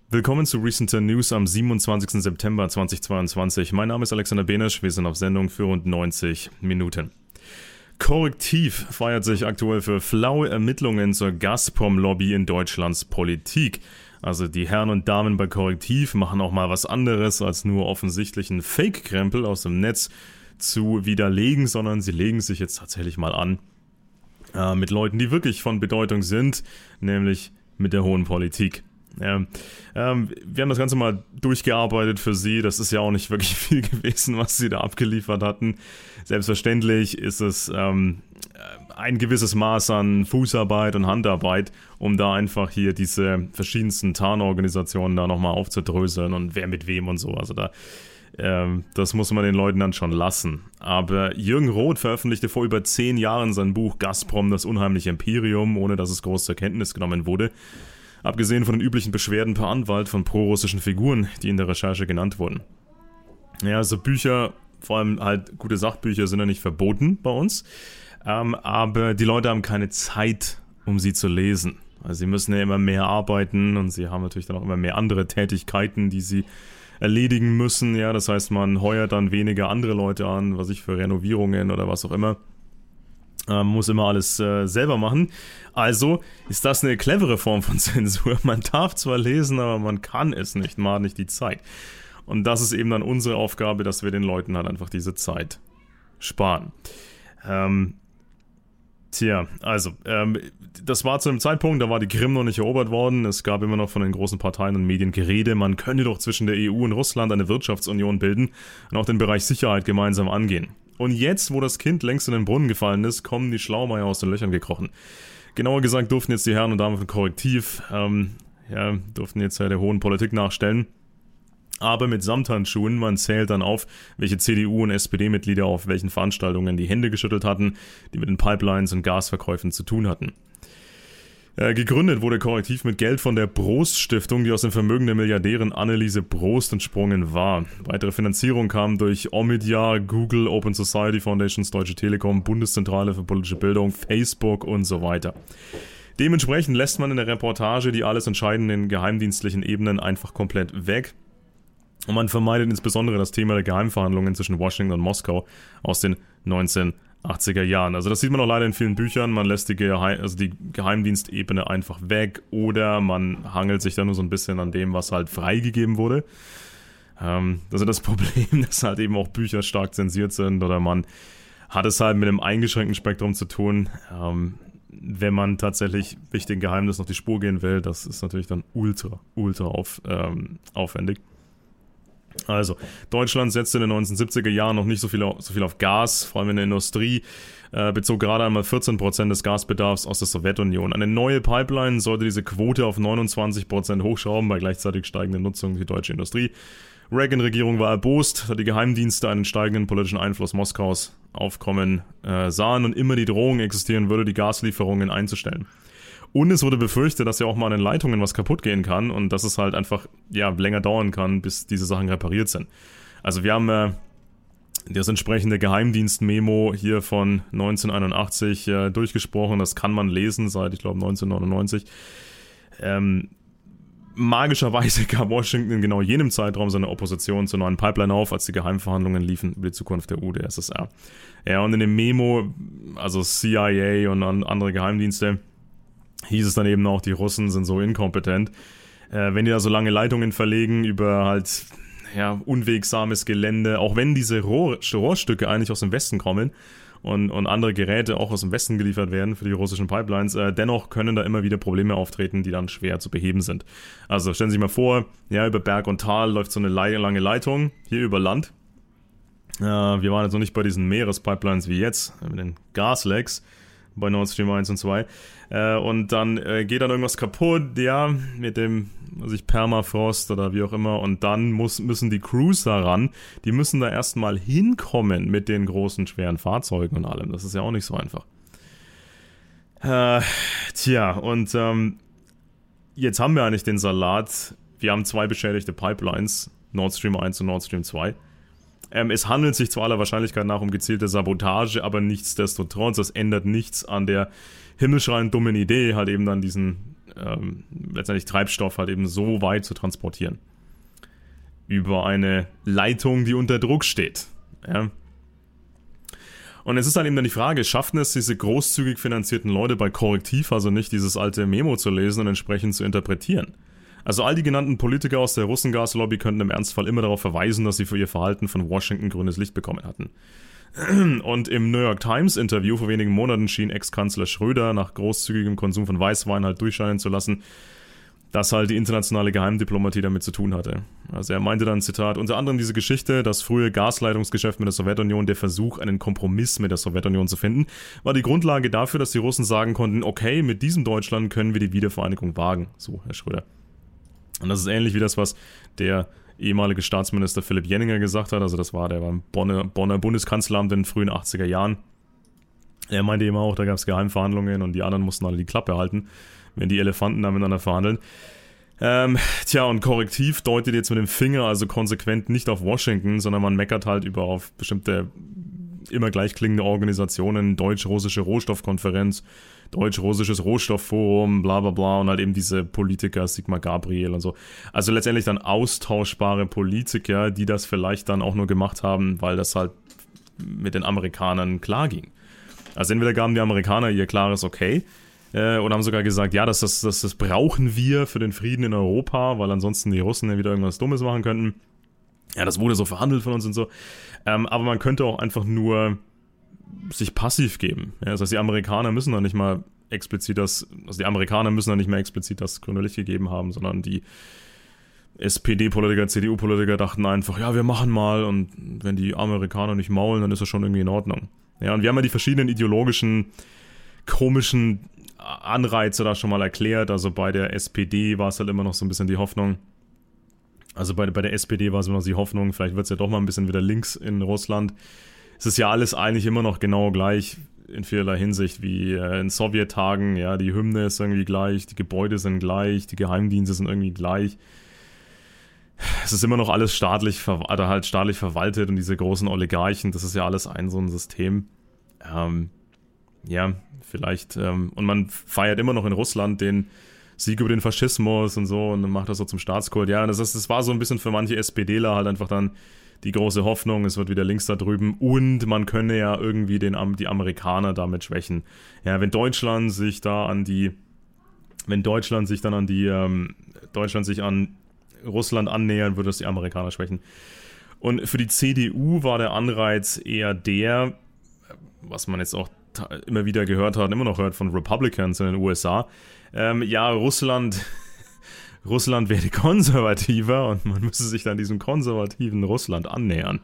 Willkommen zu Recent News am 27. September 2022. Mein Name ist Alexander Benesch, wir sind auf Sendung für rund 90 Minuten. Korrektiv feiert sich aktuell für flaue Ermittlungen zur Gazprom-Lobby in Deutschlands Politik. Also die Herren und Damen bei Korrektiv machen auch mal was anderes, als nur offensichtlichen Fake-Krempel aus dem Netz zu widerlegen, sondern sie legen sich jetzt tatsächlich mal an mit Leuten, die wirklich von Bedeutung sind, nämlich mit der hohen Politik. Wir haben das Ganze mal durchgearbeitet für Sie. Das ist ja auch nicht wirklich viel gewesen, was Sie da abgeliefert hatten. Selbstverständlich ist es ein gewisses Maß an Fußarbeit und Handarbeit, um da einfach hier diese verschiedensten Tarnorganisationen da nochmal aufzudröseln und wer mit wem und so. Also das muss man den Leuten dann schon lassen. Aber Jürgen Roth veröffentlichte vor über 10 Jahren sein Buch Gazprom, das unheimliche Imperium, ohne dass es groß zur Kenntnis genommen wurde. Abgesehen von den üblichen Beschwerden per Anwalt von prorussischen Figuren, die in der Recherche genannt wurden. Ja, also Bücher, vor allem halt gute Sachbücher, sind ja nicht verboten bei uns. Aber die Leute haben keine Zeit, um sie zu lesen. Also sie müssen ja immer mehr arbeiten und sie haben natürlich dann auch immer mehr andere Tätigkeiten, die sie erledigen müssen. Ja, das heißt, man heuert dann weniger andere Leute an, was ich für Renovierungen oder was auch immer. Muss immer alles selber machen. Also ist das eine clevere Form von Zensur. Man darf zwar lesen, aber man kann es nicht. Man hat nicht die Zeit. Und das ist eben dann unsere Aufgabe, dass wir den Leuten halt einfach diese Zeit sparen. Das war zu einem Zeitpunkt, da war die Krim noch nicht erobert worden. Es gab immer noch von den großen Parteien und Medien Gerede, man könne doch zwischen der EU und Russland eine Wirtschaftsunion bilden und auch den Bereich Sicherheit gemeinsam angehen. Und jetzt, wo das Kind längst in den Brunnen gefallen ist, kommen die Schlaumeier aus den Löchern gekrochen. Genauer gesagt durften jetzt die Herren und Damen von Korrektiv, durften jetzt der hohen Politik nachstellen. Aber mit Samthandschuhen, man zählt dann auf, welche CDU- und SPD-Mitglieder auf welchen Veranstaltungen die Hände geschüttelt hatten, die mit den Pipelines und Gasverkäufen zu tun hatten. Gegründet wurde Korrektiv mit Geld von der Brost-Stiftung, die aus dem Vermögen der Milliardärin Anneliese Brost entsprungen war. Weitere Finanzierung kam durch Omidyar, Google, Open Society Foundations, Deutsche Telekom, Bundeszentrale für politische Bildung, Facebook und so weiter. Dementsprechend lässt man in der Reportage die alles entscheidenden geheimdienstlichen Ebenen einfach komplett weg. Und man vermeidet insbesondere das Thema der Geheimverhandlungen zwischen Washington und Moskau aus den 1980er Jahren. Also das sieht man auch leider in vielen Büchern. Man lässt die Geheimdienstebene einfach weg oder man hangelt sich dann nur so ein bisschen an dem, was halt freigegeben wurde. Das ist das Problem, dass halt eben auch Bücher stark zensiert sind oder man hat es halt mit einem eingeschränkten Spektrum zu tun. Wenn man tatsächlich wichtigen Geheimnissen auf die Spur gehen will, das ist natürlich dann ultra aufwendig. Also, Deutschland setzte in den 1970er Jahren noch nicht so viel auf Gas, vor allem in der Industrie, bezog gerade einmal 14% des Gasbedarfs aus der Sowjetunion. Eine neue Pipeline sollte diese Quote auf 29% hochschrauben, bei gleichzeitig steigender Nutzung für die deutsche Industrie. Reagan-Regierung war erbost, da die Geheimdienste einen steigenden politischen Einfluss Moskaus aufkommen sahen und immer die Drohung existieren würde, die Gaslieferungen einzustellen. Und es wurde befürchtet, dass ja auch mal an den Leitungen was kaputt gehen kann und dass es halt einfach länger dauern kann, bis diese Sachen repariert sind. Also wir haben das entsprechende Geheimdienst-Memo hier von 1981 durchgesprochen. Das kann man lesen seit, ich glaube, 1999. Magischerweise gab Washington in genau jenem Zeitraum seine Opposition zur neuen Pipeline auf, als die Geheimverhandlungen liefen über die Zukunft der UdSSR. Ja, und in dem Memo, also CIA und andere Geheimdienste, hieß es dann eben auch, die Russen sind so inkompetent. Wenn die da so lange Leitungen verlegen über halt unwegsames Gelände, auch wenn diese Rohrstücke eigentlich aus dem Westen kommen und andere Geräte auch aus dem Westen geliefert werden für die russischen Pipelines, dennoch können da immer wieder Probleme auftreten, die dann schwer zu beheben sind. Also stellen Sie sich mal vor, über Berg und Tal läuft so eine lange Leitung, hier über Land. Wir waren jetzt noch nicht bei diesen Meerespipelines wie jetzt, mit den Gaslecks bei Nord Stream 1 und 2. Und dann geht dann irgendwas kaputt, mit dem Permafrost oder wie auch immer. Und dann müssen die Crews da ran. Die müssen da erstmal hinkommen mit den großen, schweren Fahrzeugen und allem. Das ist ja auch nicht so einfach. Jetzt haben wir eigentlich den Salat. Wir haben 2 beschädigte Pipelines, Nord Stream 1 und Nord Stream 2. Es handelt sich zu aller Wahrscheinlichkeit nach um gezielte Sabotage, aber nichtsdestotrotz, das ändert nichts an der himmelschreiend dummen Idee, halt eben dann diesen letztendlich Treibstoff halt eben so weit zu transportieren. Über eine Leitung, die unter Druck steht. Ja. Und es ist dann eben dann die Frage, schaffen es diese großzügig finanzierten Leute bei Korrektiv, also nicht dieses alte Memo zu lesen und entsprechend zu interpretieren? Also all die genannten Politiker aus der Russengaslobby könnten im Ernstfall immer darauf verweisen, dass sie für ihr Verhalten von Washington grünes Licht bekommen hatten. Und im New York Times Interview vor wenigen Monaten schien Ex-Kanzler Schröder nach großzügigem Konsum von Weißwein halt durchscheinen zu lassen, dass halt die internationale Geheimdiplomatie damit zu tun hatte. Also er meinte dann, Zitat, unter anderem diese Geschichte, das frühe Gasleitungsgeschäft mit der Sowjetunion, der Versuch, einen Kompromiss mit der Sowjetunion zu finden, war die Grundlage dafür, dass die Russen sagen konnten, okay, mit diesem Deutschland können wir die Wiedervereinigung wagen. So, Herr Schröder. Und das ist ähnlich wie das, was der ehemalige Staatsminister Philipp Jenninger gesagt hat, also das war der beim Bonner Bundeskanzleramt in den frühen 80er Jahren. Er meinte eben auch, da gab es Geheimverhandlungen und die anderen mussten alle die Klappe halten, wenn die Elefanten da miteinander verhandeln. Und Korrektiv deutet jetzt mit dem Finger also konsequent nicht auf Washington, sondern man meckert halt auf bestimmte immer gleich klingende Organisationen, Deutsch-Russische Rohstoffkonferenz, Deutsch-Russisches Rohstoffforum, bla bla bla und halt eben diese Politiker, Sigmar Gabriel und so. Also letztendlich dann austauschbare Politiker, die das vielleicht dann auch nur gemacht haben, weil das halt mit den Amerikanern klar ging. Also entweder gaben die Amerikaner ihr klares Okay, oder haben sogar gesagt, ja, das brauchen wir für den Frieden in Europa, weil ansonsten die Russen ja wieder irgendwas Dummes machen könnten. Ja, das wurde so verhandelt von uns und so. Aber man könnte auch einfach nur sich passiv geben. Ja, das heißt, die Amerikaner müssen dann nicht mal explizit das grüne Licht gegeben haben, sondern die SPD-Politiker, CDU-Politiker dachten einfach, ja, wir machen mal und wenn die Amerikaner nicht maulen, dann ist das schon irgendwie in Ordnung. Ja, und wir haben ja die verschiedenen ideologischen, komischen Anreize da schon mal erklärt. Also bei der SPD war es halt immer noch so ein bisschen die Hoffnung, also bei der SPD war es immer noch die Hoffnung, vielleicht wird es ja doch mal ein bisschen wieder links in Russland. Es ist ja alles eigentlich immer noch genau gleich in vielerlei Hinsicht wie in Sowjettagen. Ja, die Hymne ist irgendwie gleich, die Gebäude sind gleich, die Geheimdienste sind irgendwie gleich. Es ist immer noch alles staatlich verwaltet und diese großen Oligarchen, das ist ja alles so ein System. Vielleicht, und man feiert immer noch in Russland den Sieg über den Faschismus und so und macht das so zum Staatskult. Ja, das war so ein bisschen für manche SPDler halt einfach dann die große Hoffnung, es wird wieder links da drüben und man könne ja irgendwie die Amerikaner damit schwächen. Ja, wenn Deutschland sich an Russland annähern, würde es die Amerikaner schwächen. Und für die CDU war der Anreiz eher der, was man jetzt auch immer wieder gehört hat, immer noch hört von Republicans in den USA, Russland werde konservativer und man müsse sich dann diesem konservativen Russland annähern.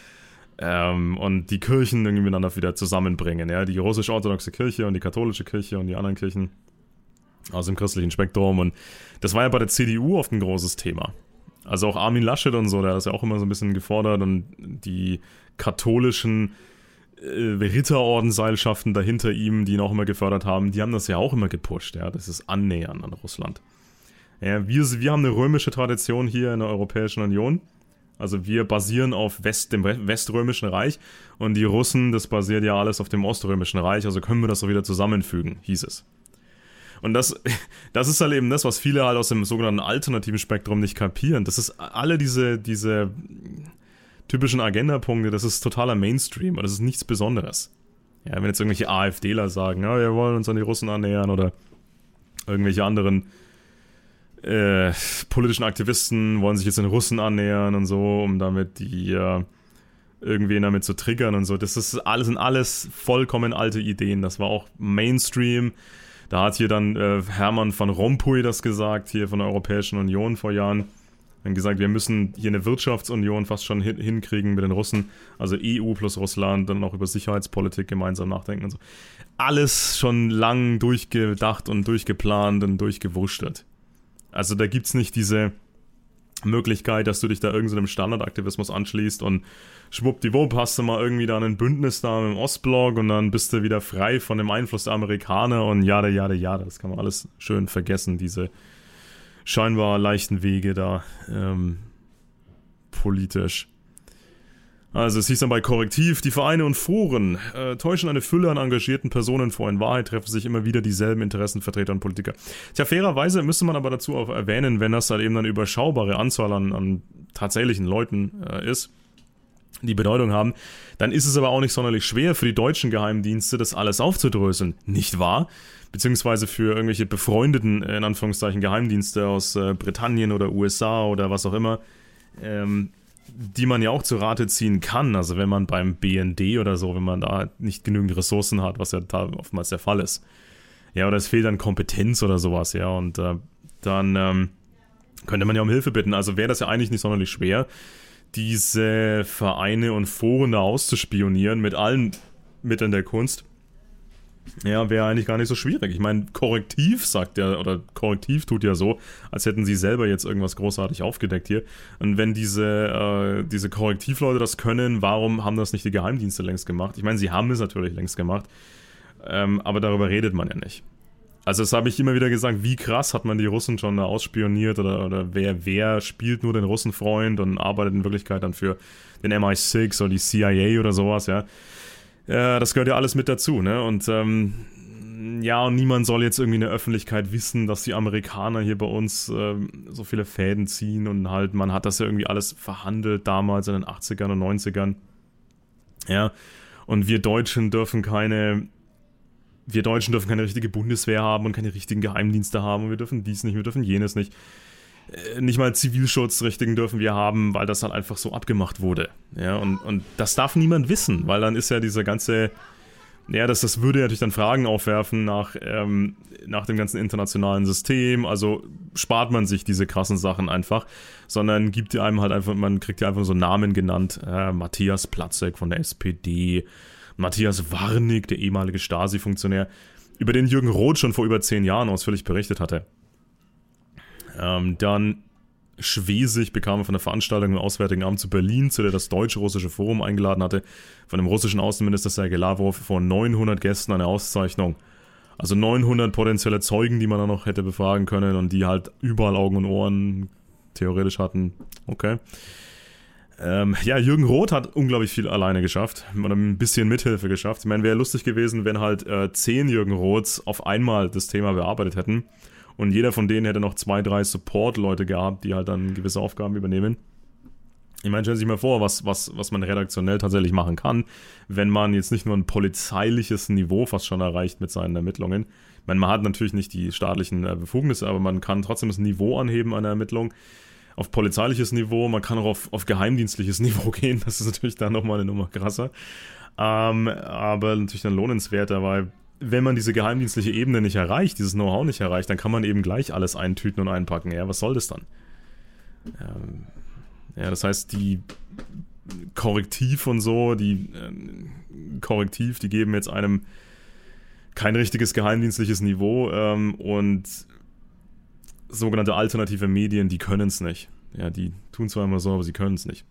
Und die Kirchen irgendwie miteinander wieder zusammenbringen. Ja? Die russisch-orthodoxe Kirche und die katholische Kirche und die anderen Kirchen aus dem christlichen Spektrum. Und das war ja bei der CDU oft ein großes Thema. Also auch Armin Laschet und so, der hat das ja auch immer so ein bisschen gefordert und die katholischen Ritterordenseilschaften dahinter ihm, die ihn auch immer gefördert haben, die haben das ja auch immer gepusht, ja, das ist Annähern an Russland. Ja, wir haben eine römische Tradition hier in der Europäischen Union, also wir basieren auf dem Weströmischen Reich und die Russen, das basiert ja alles auf dem Oströmischen Reich, also können wir das so wieder zusammenfügen, hieß es. Und das ist halt eben das, was viele halt aus dem sogenannten alternativen Spektrum nicht kapieren. Das ist alle diese typischen Agendapunkte, das ist totaler Mainstream und das ist nichts Besonderes. Ja, wenn jetzt irgendwelche AfDler sagen, ja, wir wollen uns an die Russen annähern oder irgendwelche anderen politischen Aktivisten wollen sich jetzt den Russen annähern und so, um damit irgendwen damit zu triggern und so. Sind alles vollkommen alte Ideen. Das war auch Mainstream. Da hat hier dann Hermann van Rompuy das gesagt, hier von der Europäischen Union vor Jahren. Haben gesagt, wir müssen hier eine Wirtschaftsunion fast schon hinkriegen mit den Russen, also EU plus Russland, dann auch über Sicherheitspolitik gemeinsam nachdenken und so. Alles schon lang durchgedacht und durchgeplant und durchgewurschtelt. Also da gibt's nicht diese Möglichkeit, dass du dich da irgendeinem Standardaktivismus anschließt und schwuppdiwupp hast du mal irgendwie da ein Bündnis da im Ostblock und dann bist du wieder frei von dem Einfluss der Amerikaner und jada. Das kann man alles schön vergessen, diese scheinbar leichten Wege da politisch. Also es hieß dann bei Korrektiv, die Vereine und Foren täuschen eine Fülle an engagierten Personen vor. In Wahrheit treffen sich immer wieder dieselben Interessenvertreter und Politiker. Tja, fairerweise müsste man aber dazu auch erwähnen, wenn das halt eben eine überschaubare Anzahl an tatsächlichen Leuten ist, die Bedeutung haben, dann ist es aber auch nicht sonderlich schwer für die deutschen Geheimdienste, das alles aufzudröseln, nicht wahr? Beziehungsweise für irgendwelche befreundeten, in Anführungszeichen, Geheimdienste aus Britannien oder USA oder was auch immer, die man ja auch zu Rate ziehen kann. Also wenn man beim BND oder so, wenn man da nicht genügend Ressourcen hat, was ja da oftmals der Fall ist. Ja, oder es fehlt an Kompetenz oder sowas, ja, und dann könnte man ja um Hilfe bitten. Also wäre das ja eigentlich nicht sonderlich schwer, diese Vereine und Foren da auszuspionieren mit allen Mitteln der Kunst. Ja, wäre eigentlich gar nicht so schwierig. Ich meine, Korrektiv sagt ja, oder Korrektiv tut ja so, als hätten sie selber jetzt irgendwas großartig aufgedeckt hier. Und wenn diese Korrektivleute das können, warum haben das nicht die Geheimdienste längst gemacht? Ich meine, sie haben es natürlich längst gemacht, aber darüber redet man ja nicht. Also das habe ich immer wieder gesagt, wie krass hat man die Russen schon da ausspioniert oder wer spielt nur den Russenfreund und arbeitet in Wirklichkeit dann für den MI6 oder die CIA oder sowas, ja. Das gehört ja alles mit dazu, ne? Und ja, und niemand soll jetzt irgendwie in der Öffentlichkeit wissen, dass die Amerikaner hier bei uns so viele Fäden ziehen und halt, man hat das ja irgendwie alles verhandelt damals in den 80ern und 90ern. Ja, und wir Deutschen dürfen keine richtige Bundeswehr haben und keine richtigen Geheimdienste haben und wir dürfen dies nicht, wir dürfen jenes nicht. Nicht mal Zivilschutzrichtigen dürfen wir haben, weil das halt einfach so abgemacht wurde. Ja, und das darf niemand wissen, weil dann ist ja dieser ganze, ja, das würde natürlich dann Fragen aufwerfen nach dem ganzen internationalen System, also spart man sich diese krassen Sachen einfach, sondern gibt einem halt einfach, man kriegt ja einfach so Namen genannt, Matthias Platzek von der SPD, Matthias Warnig, der ehemalige Stasi-Funktionär, über den Jürgen Roth schon vor über 10 Jahren ausführlich berichtet hatte. Dann Schwesig bekam von der Veranstaltung im Auswärtigen Amt zu Berlin, zu der das Deutsch-Russische Forum eingeladen hatte, von dem russischen Außenminister Sergei Lavrov vor 900 Gästen eine Auszeichnung. Also 900 potenzielle Zeugen, die man dann noch hätte befragen können und die halt überall Augen und Ohren theoretisch hatten. Okay. Ja, Jürgen Roth hat unglaublich viel alleine geschafft oder ein bisschen Mithilfe geschafft. Ich meine, wäre lustig gewesen, wenn halt 10 Jürgen Roths auf einmal das Thema bearbeitet hätten und jeder von denen hätte noch 2, 3 Support-Leute gehabt, die halt dann gewisse Aufgaben übernehmen. Ich meine, stellen Sie sich mal vor, was man redaktionell tatsächlich machen kann, wenn man jetzt nicht nur ein polizeiliches Niveau fast schon erreicht mit seinen Ermittlungen. Ich meine, man hat natürlich nicht die staatlichen Befugnisse, aber man kann trotzdem das Niveau anheben einer Ermittlung. Auf polizeiliches Niveau, man kann auch auf geheimdienstliches Niveau gehen, das ist natürlich dann nochmal eine Nummer krasser. Aber natürlich dann lohnenswerter, weil wenn man diese geheimdienstliche Ebene nicht erreicht, dieses Know-how nicht erreicht, dann kann man eben gleich alles eintüten und einpacken. Ja, was soll das dann? Ja, das heißt, die Korrektiv und so, die geben jetzt einem kein richtiges geheimdienstliches Niveau und sogenannte alternative Medien, die können es nicht. Ja, die tun zwar immer so, aber sie können es nicht.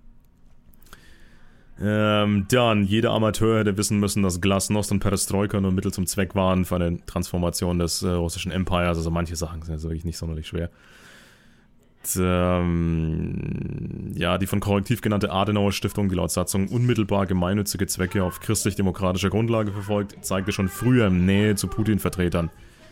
Dann, jeder Amateur hätte wissen müssen, dass Glasnost und Perestroika nur Mittel zum Zweck waren für eine Transformation des russischen Empires. Also manche Sachen sind jetzt wirklich nicht sonderlich schwer. Ja, die von Korrektiv genannte Adenauer Stiftung, die laut Satzung unmittelbar gemeinnützige Zwecke auf christlich-demokratischer Grundlage verfolgt, zeigte schon früher Nähe zu Putin-Vertretern.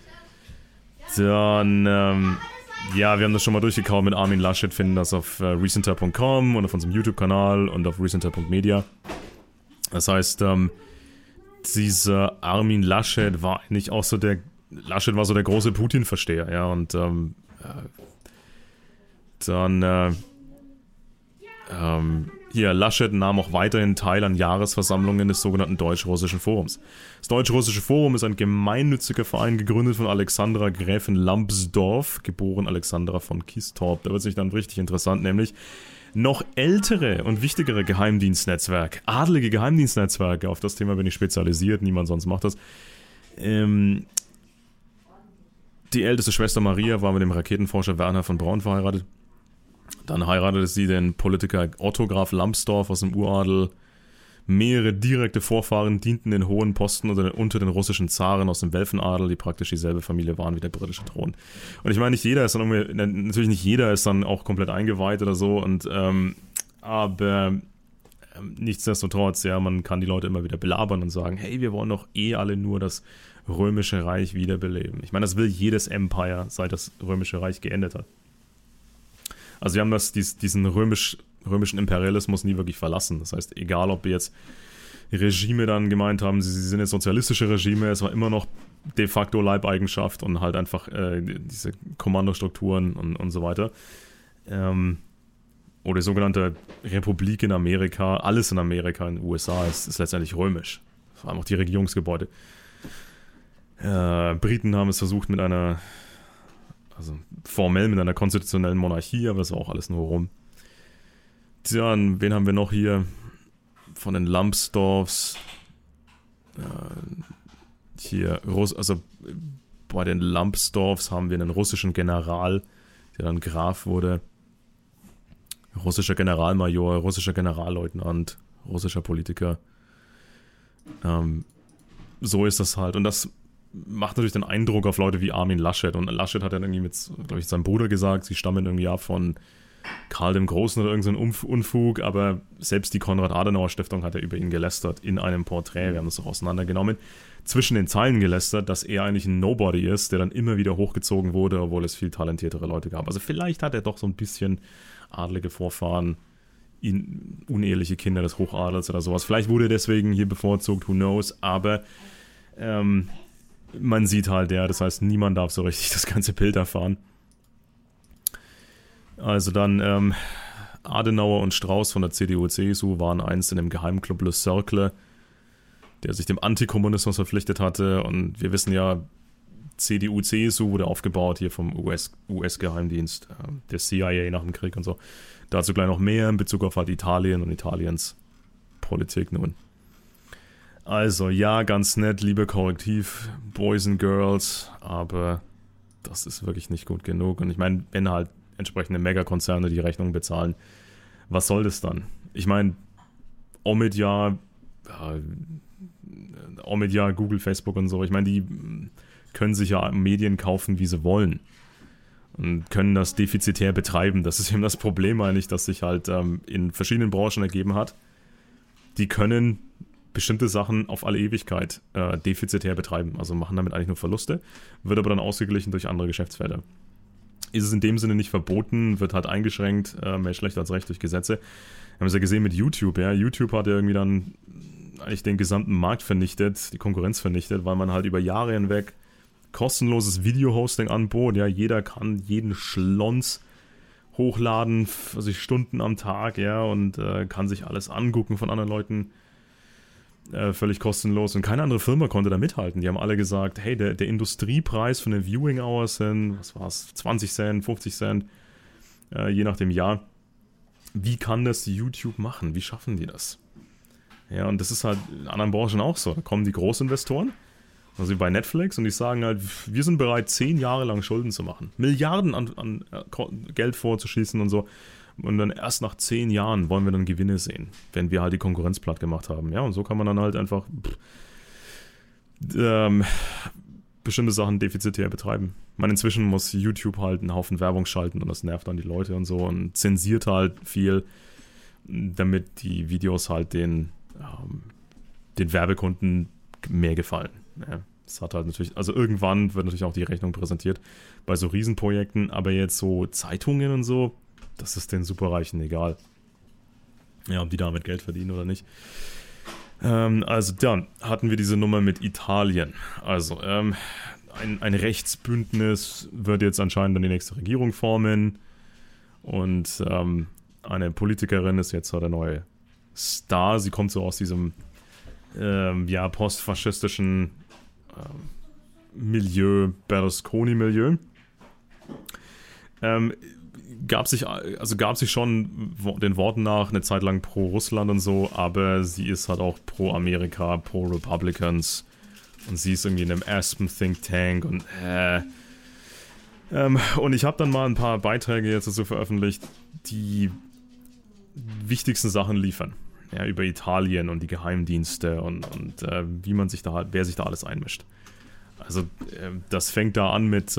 Dann, ja, wir haben das schon mal durchgekaut mit Armin Laschet, finden das auf recenter.com und auf unserem YouTube-Kanal und auf recenter.media. Das heißt, dieser Armin Laschet war eigentlich auch so Laschet war so der große Putin-Versteher, ja, und dann, hier, Laschet nahm auch weiterhin teil an Jahresversammlungen des sogenannten Deutsch-Russischen Forums. Das Deutsch-Russische Forum ist ein gemeinnütziger Verein, gegründet von Alexandra Gräfin Lambsdorff, geboren Alexandra von Kistorp. Da wird es sich dann richtig interessant, nämlich noch ältere und wichtigere Geheimdienstnetzwerke, adelige Geheimdienstnetzwerke, auf das Thema bin ich spezialisiert, niemand sonst macht das. Die älteste Schwester Maria war mit dem Raketenforscher Werner von Braun verheiratet. Dann heiratete sie den Politiker Otto Graf Lambsdorff aus dem Uradel. Mehrere direkte Vorfahren dienten in hohen Posten unter den russischen Zaren aus dem Welfenadel, die praktisch dieselbe Familie waren wie der britische Thron. Und ich meine, nicht jeder ist dann irgendwie, natürlich nicht jeder ist dann auch komplett eingeweiht oder so, und aber Nichtsdestotrotz, ja, man kann die Leute immer wieder belabern und sagen, hey, wir wollen doch alle nur das Römische Reich wiederbeleben. Ich meine, das will jedes Empire, seit das Römische Reich geendet hat. Also wir haben diesen römischen Imperialismus nie wirklich verlassen. Das heißt, egal ob wir jetzt Regime dann gemeint haben, sie sind jetzt sozialistische Regime, es war immer noch de facto Leibeigenschaft und halt einfach diese Kommandostrukturen und so weiter. Oder die sogenannte Republik in Amerika, alles in Amerika, in den USA ist letztendlich römisch. Vor allem auch die Regierungsgebäude. Briten haben es versucht formell mit einer konstitutionellen Monarchie, aber das war auch alles nur rum. Tja, wen haben wir noch hier? Von den Lambsdorffs. Bei den Lambsdorffs haben wir einen russischen General, der dann Graf wurde. Russischer Generalmajor, russischer Generalleutnant, russischer Politiker. So ist das halt. Und das macht natürlich den Eindruck auf Leute wie Armin Laschet. Und Laschet hat dann irgendwie mit, glaube ich, seinem Bruder gesagt, sie stammen irgendwie ab von Karl dem Großen oder irgendein Unfug, aber selbst die Konrad-Adenauer-Stiftung hat ja über ihn gelästert in einem Porträt, wir haben das auch auseinandergenommen, zwischen den Zeilen gelästert, dass er eigentlich ein Nobody ist, der dann immer wieder hochgezogen wurde, obwohl es viel talentiertere Leute gab. Also vielleicht hat er doch so ein bisschen adlige Vorfahren, uneheliche Kinder des Hochadels oder sowas. Vielleicht wurde er deswegen hier bevorzugt, who knows, aber man sieht halt, ja, das heißt, niemand darf so richtig das ganze Bild erfahren. Also dann Adenauer und Strauß von der CDU-CSU waren einst in dem Geheimclub Le Cercle, der sich dem Antikommunismus verpflichtet hatte. Und wir wissen ja, CDU-CSU wurde aufgebaut hier vom US-Geheimdienst, der CIA nach dem Krieg und so. Dazu gleich noch mehr in Bezug auf halt Italien und Italiens Politik nun. Also ja, ganz nett, liebe Korrektiv, Boys and Girls, aber das ist wirklich nicht gut genug. Und ich meine, wenn halt entsprechende Megakonzerne die Rechnung bezahlen, was soll das dann? Ich meine, Omidyar, Google, Facebook und so, ich meine, die können sich ja Medien kaufen, wie sie wollen und können das defizitär betreiben. Das ist eben das Problem eigentlich, das sich halt in verschiedenen Branchen ergeben hat. Die können bestimmte Sachen auf alle Ewigkeit defizitär betreiben, also machen damit eigentlich nur Verluste, wird aber dann ausgeglichen durch andere Geschäftsfelder. Ist es in dem Sinne nicht verboten, wird halt eingeschränkt, mehr schlecht als recht durch Gesetze. Wir haben es ja gesehen mit YouTube, ja. YouTube hat ja irgendwie dann eigentlich den gesamten Markt vernichtet, die Konkurrenz vernichtet, weil man halt über Jahre hinweg kostenloses Video-Hosting anbot. Ja, jeder kann jeden Schlons hochladen, also Stunden am Tag, ja, und kann sich alles angucken von anderen Leuten. Völlig kostenlos und keine andere Firma konnte da mithalten. Die haben alle gesagt, hey, der Industriepreis von den Viewing Hours sind, 20 Cent, 50 Cent, je nach dem Jahr. Wie kann das YouTube machen? Wie schaffen die das? Ja, und das ist halt in anderen Branchen auch so. Da kommen die Großinvestoren, also wie bei Netflix, und die sagen halt, wir sind bereit, 10 Jahre lang Schulden zu machen. Milliarden an Geld vorzuschießen und so. Und dann erst nach 10 Jahren wollen wir dann Gewinne sehen, wenn wir halt die Konkurrenz platt gemacht haben. Ja, und so kann man dann halt einfach bestimmte Sachen defizitär betreiben. Ich meine, inzwischen muss YouTube halt einen Haufen Werbung schalten und das nervt dann die Leute und so und zensiert halt viel, damit die Videos halt den Werbekunden mehr gefallen. Ja, das hat halt natürlich, also irgendwann wird natürlich auch die Rechnung präsentiert bei so Riesenprojekten, aber jetzt so Zeitungen und so, das ist den Superreichen egal. Ja, ob die damit Geld verdienen oder nicht. Also dann hatten wir diese Nummer mit Italien. Also ein Rechtsbündnis wird jetzt anscheinend dann die nächste Regierung formen. Und eine Politikerin ist jetzt der neue Star. Sie kommt so aus diesem postfaschistischen Milieu, Berlusconi-Milieu. Gab sich schon den Worten nach eine Zeit lang pro Russland und so, aber sie ist halt auch pro Amerika, pro Republicans und sie ist irgendwie in einem Aspen Think Tank und ich habe dann mal ein paar Beiträge jetzt dazu veröffentlicht, die wichtigsten Sachen liefern, ja, über Italien und die Geheimdienste und wer sich da alles einmischt. Also das fängt da an mit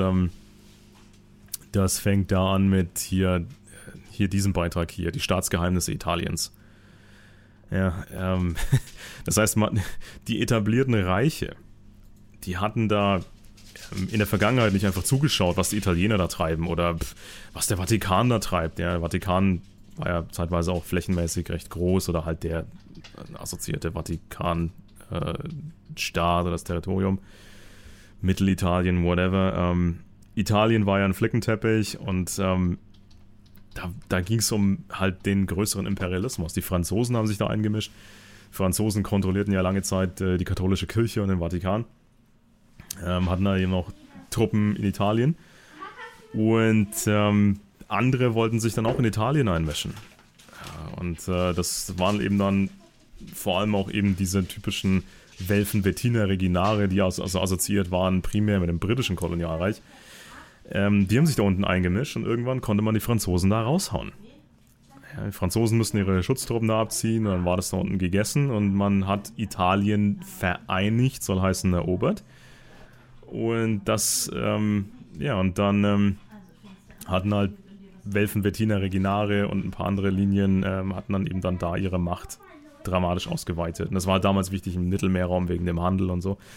hier diesem Beitrag hier, die Staatsgeheimnisse Italiens. Ja, das heißt, die etablierten Reiche, die hatten da in der Vergangenheit nicht einfach zugeschaut, was die Italiener da treiben oder was der Vatikan da treibt. Ja, der Vatikan war ja zeitweise auch flächenmäßig recht groß oder halt der assoziierte Vatikan-Staat oder das Territorium, Mittelitalien, whatever. Italien war ja ein Flickenteppich und da ging es um halt den größeren Imperialismus. Die Franzosen haben sich da eingemischt. Franzosen kontrollierten ja lange Zeit die katholische Kirche und den Vatikan. Hatten da eben auch Truppen in Italien. Und andere wollten sich dann auch in Italien einmischen. Und das waren eben dann vor allem auch eben diese typischen Welfen Wettiner Reginare, die also assoziiert waren primär mit dem britischen Kolonialreich. Die haben sich da unten eingemischt und irgendwann konnte man die Franzosen da raushauen. Ja, die Franzosen mussten ihre Schutztruppen da abziehen und dann war das da unten gegessen und man hat Italien vereinigt, soll heißen erobert. Und das, und dann hatten halt Welfen Wettiner Reginare und ein paar andere Linien hatten dann eben dann da ihre Macht dramatisch ausgeweitet. Und das war halt damals wichtig im Mittelmeerraum wegen dem Handel und so.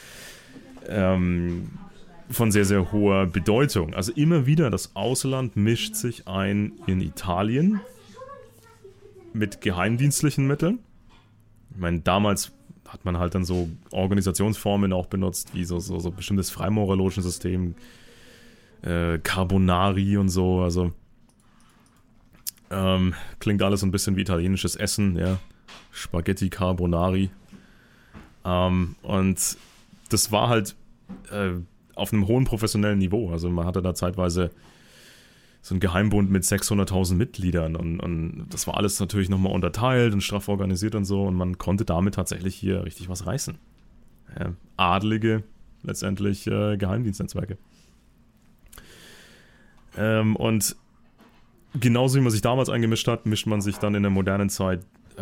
Von sehr, sehr hoher Bedeutung. Also immer wieder, das Ausland mischt sich ein in Italien mit geheimdienstlichen Mitteln. Ich meine, damals hat man halt dann so Organisationsformen auch benutzt, wie so bestimmtes Freimaurerlogensystem, Carbonari und so, also klingt alles so ein bisschen wie italienisches Essen, ja, Spaghetti Carbonari, und das war halt auf einem hohen professionellen Niveau, also man hatte da zeitweise so einen Geheimbund mit 600.000 Mitgliedern und das war alles natürlich nochmal unterteilt und straff organisiert und so und man konnte damit tatsächlich hier richtig was reißen. Adlige, letztendlich Geheimdienstnetzwerke. Und genauso wie man sich damals eingemischt hat, mischt man sich dann in der modernen Zeit,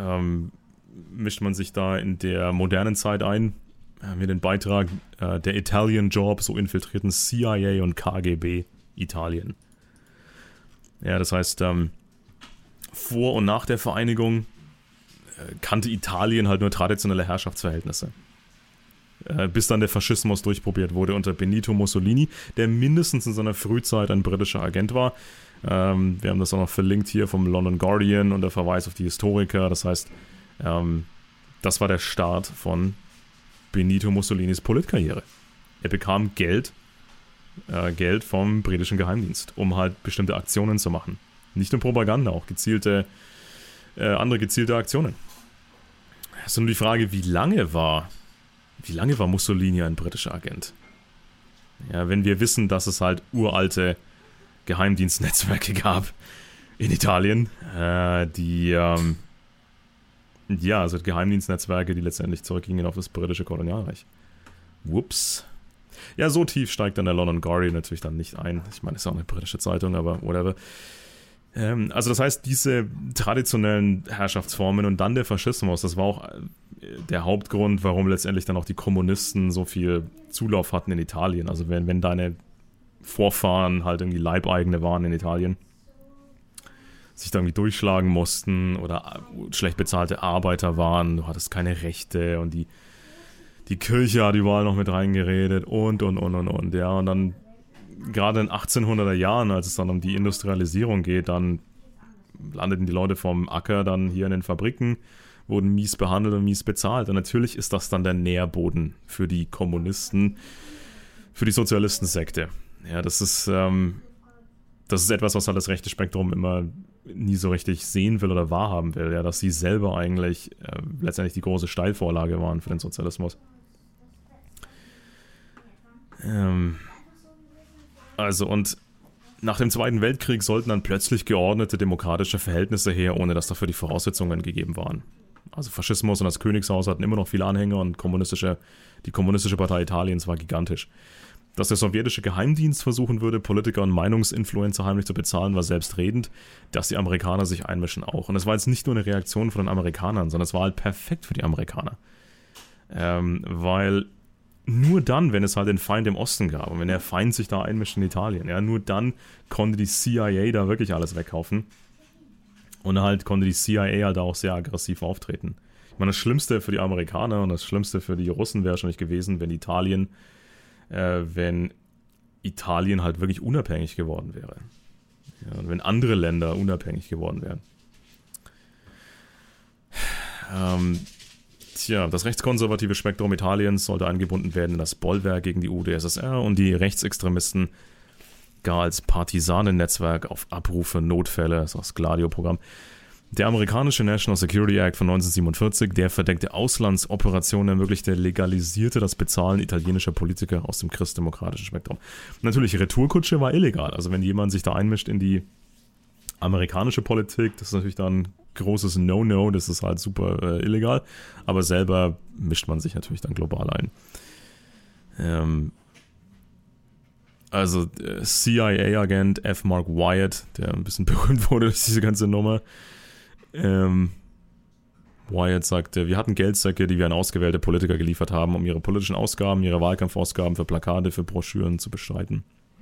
ein, mit dem Beitrag der Italian Job, so infiltrierten CIA und KGB Italien. Ja, das heißt, vor und nach der Vereinigung kannte Italien halt nur traditionelle Herrschaftsverhältnisse. Bis dann der Faschismus durchprobiert wurde unter Benito Mussolini, der mindestens in seiner Frühzeit ein britischer Agent war. Wir haben das auch noch verlinkt hier vom London Guardian und der Verweis auf die Historiker. Das heißt, das war der Start von Benito Mussolinis Politkarriere. Er bekam Geld vom britischen Geheimdienst, um halt bestimmte Aktionen zu machen. Nicht nur Propaganda, auch andere gezielte Aktionen. Es ist nur die Frage, wie lange war Mussolini ein britischer Agent? Ja, wenn wir wissen, dass es halt uralte Geheimdienstnetzwerke gab in Italien, also Geheimdienstnetzwerke, die letztendlich zurückgingen auf das britische Kolonialreich. Whoops. Ja, so tief steigt dann der London Guardian natürlich dann nicht ein. Ich meine, es ist auch eine britische Zeitung, aber whatever. Also das heißt, diese traditionellen Herrschaftsformen und dann der Faschismus, das war auch der Hauptgrund, warum letztendlich dann auch die Kommunisten so viel Zulauf hatten in Italien. Also wenn deine Vorfahren halt irgendwie Leibeigene waren in Italien, sich da irgendwie durchschlagen mussten oder schlecht bezahlte Arbeiter waren, du hattest keine Rechte und die Kirche hat überall noch mit reingeredet und, ja, und dann gerade in 1800er Jahren, als es dann um die Industrialisierung geht, dann landeten die Leute vom Acker dann hier in den Fabriken, wurden mies behandelt und mies bezahlt und natürlich ist das dann der Nährboden für die Kommunisten, für die Sozialistensekte. Ja, das ist etwas, was halt das rechte Spektrum immer nie so richtig sehen will oder wahrhaben will, ja, dass sie selber eigentlich letztendlich die große Steilvorlage waren für den Sozialismus. Und nach dem Zweiten Weltkrieg sollten dann plötzlich geordnete demokratische Verhältnisse her, ohne dass dafür die Voraussetzungen gegeben waren. Also Faschismus und das Königshaus hatten immer noch viele Anhänger und die kommunistische Partei Italiens war gigantisch. Dass der sowjetische Geheimdienst versuchen würde, Politiker und Meinungsinfluencer heimlich zu bezahlen, war selbstredend, dass die Amerikaner sich einmischen auch. Und es war jetzt nicht nur eine Reaktion von den Amerikanern, sondern es war halt perfekt für die Amerikaner. Weil nur dann, wenn es halt den Feind im Osten gab und wenn der Feind sich da einmischt in Italien, ja, nur dann konnte die CIA da wirklich alles wegkaufen. Und halt konnte die CIA halt auch sehr aggressiv auftreten. Ich meine, das Schlimmste für die Amerikaner und das Schlimmste für die Russen wäre wahrscheinlich gewesen, wenn Italien halt wirklich unabhängig geworden wäre. Ja, und wenn andere Länder unabhängig geworden wären. Das rechtskonservative Spektrum Italiens sollte eingebunden werden in das Bollwerk gegen die UdSSR und die Rechtsextremisten gar als Partisanennetzwerk auf Abruf für Notfälle, das ist das Gladio-Programm. Der amerikanische National Security Act von 1947, der verdeckte Auslandsoperationen ermöglichte, legalisierte das Bezahlen italienischer Politiker aus dem christdemokratischen Spektrum. Natürlich, Retourkutsche war illegal. Also wenn jemand sich da einmischt in die amerikanische Politik, das ist natürlich dann ein großes No-No, das ist halt super illegal. Aber selber mischt man sich natürlich dann global ein. CIA-Agent F. Mark Wyatt, der ein bisschen berühmt wurde durch diese ganze Nummer. Wyatt sagte, wir hatten Geldsäcke, die wir an ausgewählte Politiker geliefert haben, um ihre politischen Ausgaben, ihre Wahlkampfausgaben für Plakate, für Broschüren zu bestreiten.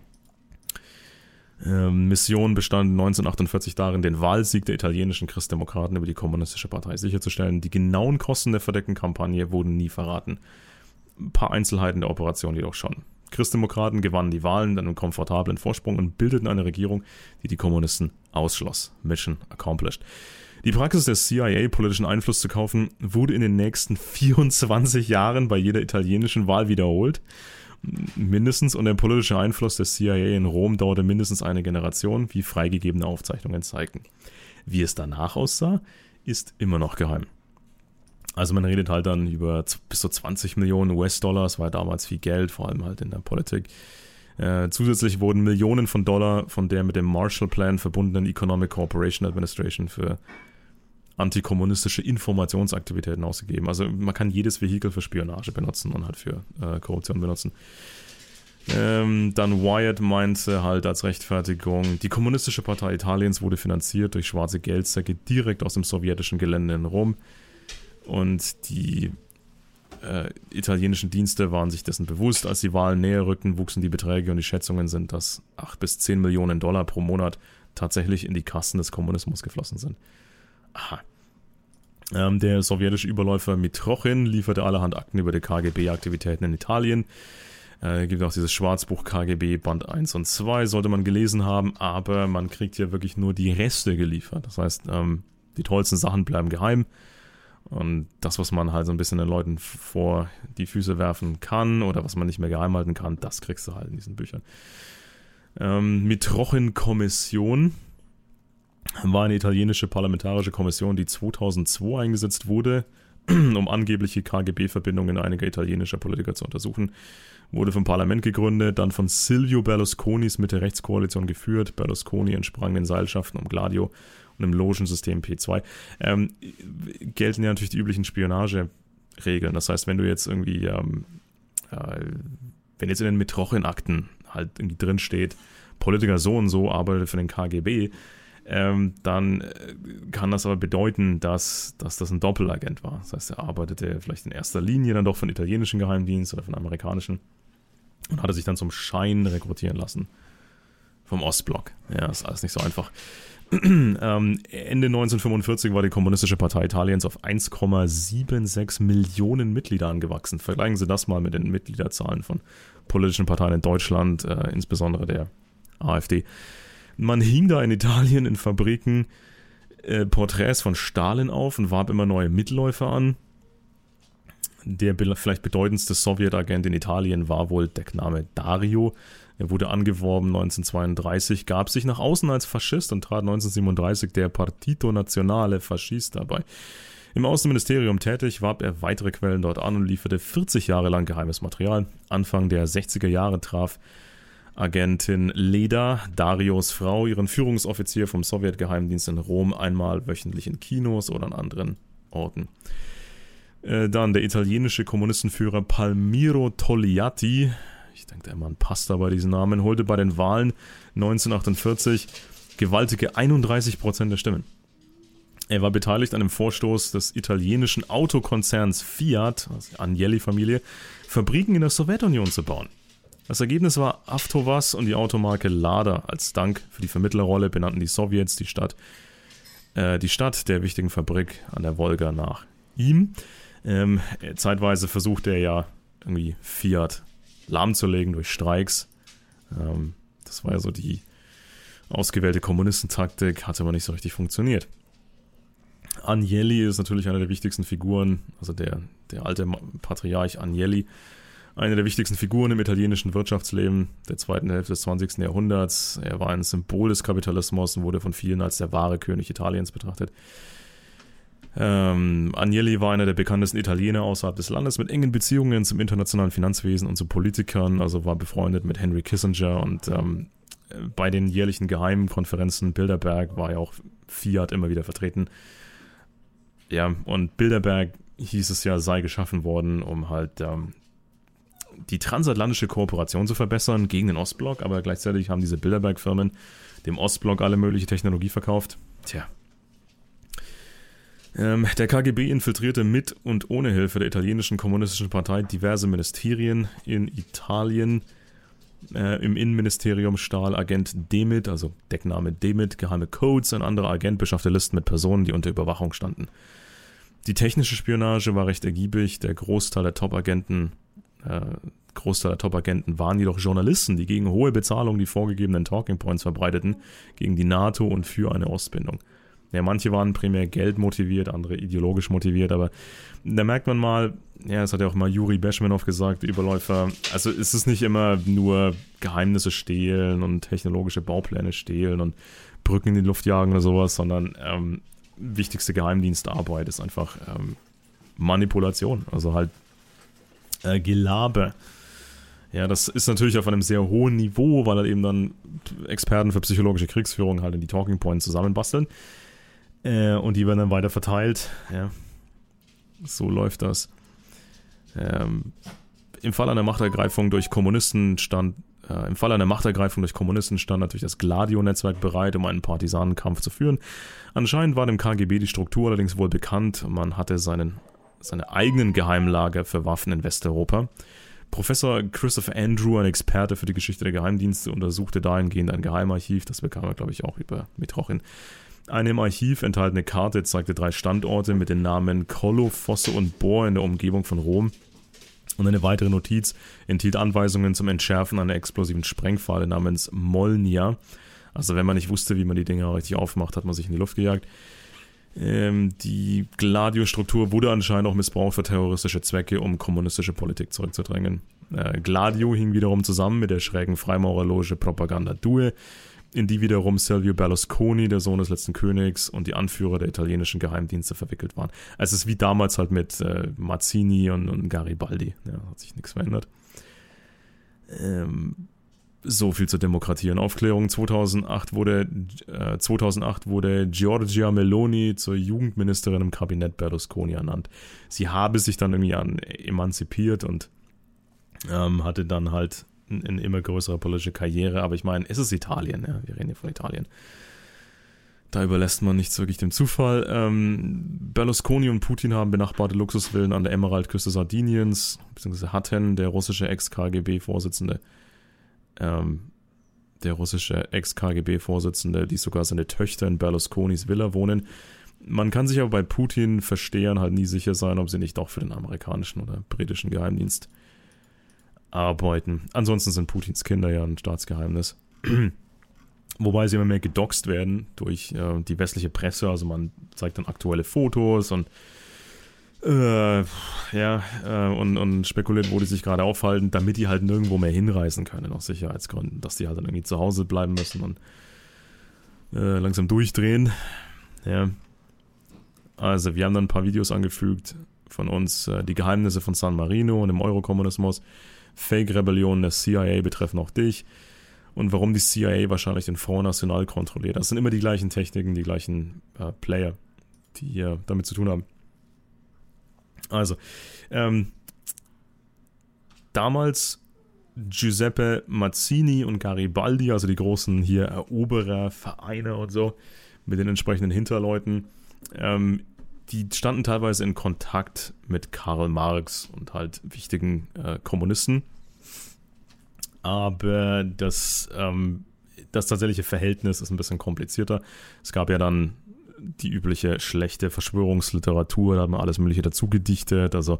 Mission bestand 1948 darin, den Wahlsieg der italienischen Christdemokraten über die kommunistische Partei sicherzustellen. Die genauen Kosten der verdeckten Kampagne wurden nie verraten. Ein paar Einzelheiten der Operation jedoch schon. Christdemokraten gewannen die Wahlen dann einen komfortablen Vorsprung und bildeten eine Regierung, die die Kommunisten ausschloss. Mission accomplished. Die Praxis der CIA, politischen Einfluss zu kaufen, wurde in den nächsten 24 Jahren bei jeder italienischen Wahl wiederholt. Mindestens, und der politische Einfluss der CIA in Rom dauerte mindestens eine Generation, wie freigegebene Aufzeichnungen zeigten. Wie es danach aussah, ist immer noch geheim. Also man redet halt dann über bis zu 20 Millionen US-Dollar, das war damals viel Geld, vor allem halt in der Politik. Zusätzlich wurden Millionen von Dollar von der mit dem Marshall Plan verbundenen Economic Cooperation Administration für antikommunistische Informationsaktivitäten ausgegeben. Also man kann jedes Vehikel für Spionage benutzen und halt für Korruption benutzen. Dann Wyatt meinte halt als Rechtfertigung, die Kommunistische Partei Italiens wurde finanziert durch schwarze Geldsäcke direkt aus dem sowjetischen Gelände in Rom. Und die italienischen Dienste waren sich dessen bewusst. Als die Wahlen näher rückten, wuchsen die Beträge und die Schätzungen sind, dass 8 bis 10 Millionen Dollar pro Monat tatsächlich in die Kassen des Kommunismus geflossen sind. Aha. Der sowjetische Überläufer Mitrochin lieferte allerhand Akten über die KGB-Aktivitäten in Italien. Gibt auch dieses Schwarzbuch KGB Band 1 und 2, sollte man gelesen haben, aber man kriegt ja wirklich nur die Reste geliefert. Das heißt, die tollsten Sachen bleiben geheim. Und das, was man halt so ein bisschen den Leuten vor die Füße werfen kann oder was man nicht mehr geheim halten kann, das kriegst du halt in diesen Büchern. Mitrochin-Kommission war eine italienische parlamentarische Kommission, die 2002 eingesetzt wurde, um angebliche KGB-Verbindungen einiger italienischer Politiker zu untersuchen. Wurde vom Parlament gegründet, dann von Silvio Berlusconis Mitte-Rechts-Koalition geführt. Berlusconi entsprang den Seilschaften um Gladio und im Logensystem P2. Gelten ja natürlich die üblichen Spionageregeln. Das heißt, wenn du jetzt irgendwie, wenn jetzt in den Mitrochin-Akten halt irgendwie drin steht, Politiker so und so arbeitet für den KGB, dann kann das aber bedeuten, dass das ein Doppelagent war. Das heißt, er arbeitete vielleicht in erster Linie dann doch von italienischen Geheimdienst oder von amerikanischen und hatte sich dann zum Schein rekrutieren lassen vom Ostblock. Ja, ist alles nicht so einfach. Ende 1945 war die Kommunistische Partei Italiens auf 1,76 Millionen Mitglieder angewachsen. Vergleichen Sie das mal mit den Mitgliederzahlen von politischen Parteien in Deutschland, insbesondere der AfD. Man hing da in Italien in Fabriken Porträts von Stalin auf und warb immer neue Mitläufer an. Der vielleicht bedeutendste Sowjetagent in Italien war wohl Deckname Dario. Er wurde angeworben 1932, gab sich nach außen als Faschist und trat 1937 der Partito Nazionale Fascista bei. Im Außenministerium tätig, warb er weitere Quellen dort an und lieferte 40 Jahre lang geheimes Material. Anfang der 60er Jahre traf Agentin Leda, Darios Frau, ihren Führungsoffizier vom Sowjetgeheimdienst in Rom einmal wöchentlich in Kinos oder an anderen Orten. Dann der italienische Kommunistenführer Palmiro Togliatti, ich denke da immer an Pasta bei diesen Namen, holte bei den Wahlen 1948 gewaltige 31% der Stimmen. Er war beteiligt an dem Vorstoß des italienischen Autokonzerns Fiat, also Agnelli-Familie, Fabriken in der Sowjetunion zu bauen. Das Ergebnis war Avtovaz und die Automarke Lada. Als Dank für die Vermittlerrolle benannten die Sowjets die Stadt der wichtigen Fabrik an der Wolga nach ihm. Zeitweise versuchte er ja irgendwie Fiat lahmzulegen durch Streiks. Das war ja so die ausgewählte Kommunistentaktik, hat aber nicht so richtig funktioniert. Agnelli ist natürlich eine der wichtigsten Figuren, also der alte Patriarch Agnelli, eine der wichtigsten Figuren im italienischen Wirtschaftsleben der zweiten Hälfte des 20. Jahrhunderts. Er war ein Symbol des Kapitalismus und wurde von vielen als der wahre König Italiens betrachtet. Agnelli war einer der bekanntesten Italiener außerhalb des Landes mit engen Beziehungen zum internationalen Finanzwesen und zu Politikern, also war befreundet mit Henry Kissinger und bei den jährlichen geheimen Konferenzen Bilderberg war ja auch Fiat immer wieder vertreten. Ja, und Bilderberg, hieß es ja, sei geschaffen worden, um halt die transatlantische Kooperation zu verbessern gegen den Ostblock, aber gleichzeitig haben diese Bilderberg-Firmen dem Ostblock alle mögliche Technologie verkauft. Tja. Der KGB infiltrierte mit und ohne Hilfe der italienischen kommunistischen Partei diverse Ministerien in Italien. Im Innenministerium stahl Agent Demit, also Deckname Demit, geheime Codes. Ein anderer Agent beschaffte Listen mit Personen, die unter Überwachung standen. Die technische Spionage war recht ergiebig. Der Großteil der Top-Agenten waren jedoch Journalisten, die gegen hohe Bezahlung die vorgegebenen Talking Points verbreiteten, gegen die NATO und für eine Ostbindung. Ja, manche waren primär geldmotiviert, andere ideologisch motiviert, aber da merkt man mal, ja, das hat ja auch mal Juri Beschmanow gesagt, Überläufer, also es ist nicht immer nur Geheimnisse stehlen und technologische Baupläne stehlen und Brücken in die Luft jagen oder sowas, sondern wichtigste Geheimdienstarbeit ist einfach Manipulation, also halt Gelaber. Ja, das ist natürlich auf einem sehr hohen Niveau, weil halt eben dann Experten für psychologische Kriegsführung halt in die Talking Points zusammenbasteln. Und die werden dann weiter verteilt. Ja, so läuft das. Im Fall einer Machtergreifung durch Kommunisten stand natürlich das Gladio-Netzwerk bereit, um einen Partisanenkampf zu führen. Anscheinend war dem KGB die Struktur allerdings wohl bekannt. Man hatte seine eigenen Geheimlager für Waffen in Westeuropa. Professor Christopher Andrew, ein Experte für die Geschichte der Geheimdienste, untersuchte dahingehend ein Geheimarchiv. Das bekam er, glaube ich, auch über Mitrochin. Eine im Archiv enthaltene Karte zeigte 3 Standorte mit den Namen Collo, Fosse und Bor in der Umgebung von Rom. Und eine weitere Notiz enthielt Anweisungen zum Entschärfen einer explosiven Sprengfalle namens Molnia. Also wenn man nicht wusste, wie man die Dinger richtig aufmacht, hat man sich in die Luft gejagt. Die Gladio-Struktur wurde anscheinend auch missbraucht für terroristische Zwecke, um kommunistische Politik zurückzudrängen. Gladio hing wiederum zusammen mit der schrägen Freimaurerloge Propaganda Due, in die wiederum Silvio Berlusconi, der Sohn des letzten Königs, und die Anführer der italienischen Geheimdienste verwickelt waren. Also es ist wie damals halt mit Mazzini und Garibaldi. Ja, hat sich nichts verändert. So viel zur Demokratie und Aufklärung. 2008 wurde Giorgia Meloni zur Jugendministerin im Kabinett Berlusconi ernannt. Sie habe sich dann irgendwie emanzipiert und hatte dann halt eine immer größere politische Karriere, aber ich meine, es ist Italien, ja? Wir reden hier von Italien. Da überlässt man nichts wirklich dem Zufall. Berlusconi und Putin haben benachbarte Luxusvillen an der Emeraldküste Sardiniens, beziehungsweise hatten. Der russische Ex-KGB-Vorsitzende, ließ sogar seine Töchter in Berlusconis Villa wohnen. Man kann sich aber bei Putin-Verstehern halt nie sicher sein, ob sie nicht doch für den amerikanischen oder britischen Geheimdienst arbeiten. Ansonsten sind Putins Kinder ja ein Staatsgeheimnis. Wobei sie immer mehr gedoxt werden durch die westliche Presse. Also man zeigt dann aktuelle Fotos und und spekuliert, wo die sich gerade aufhalten, damit die halt nirgendwo mehr hinreisen können, aus Sicherheitsgründen. Dass die halt dann irgendwie zu Hause bleiben müssen und langsam durchdrehen. Ja. Also wir haben dann ein paar Videos angefügt von uns, die Geheimnisse von San Marino und dem Eurokommunismus. Fake-Rebellionen der CIA betreffen auch dich. Und warum die CIA wahrscheinlich den Front National kontrolliert. Das sind immer die gleichen Techniken, die gleichen Player, die hier damit zu tun haben. Also, damals Giuseppe Mazzini und Garibaldi, also die großen hier Eroberer, Vereine und so, mit den entsprechenden Hinterleuten, die standen teilweise in Kontakt mit Karl Marx und halt wichtigen Kommunisten. Aber das tatsächliche Verhältnis ist ein bisschen komplizierter. Es gab ja dann die übliche schlechte Verschwörungsliteratur, da hat man alles Mögliche dazu gedichtet, also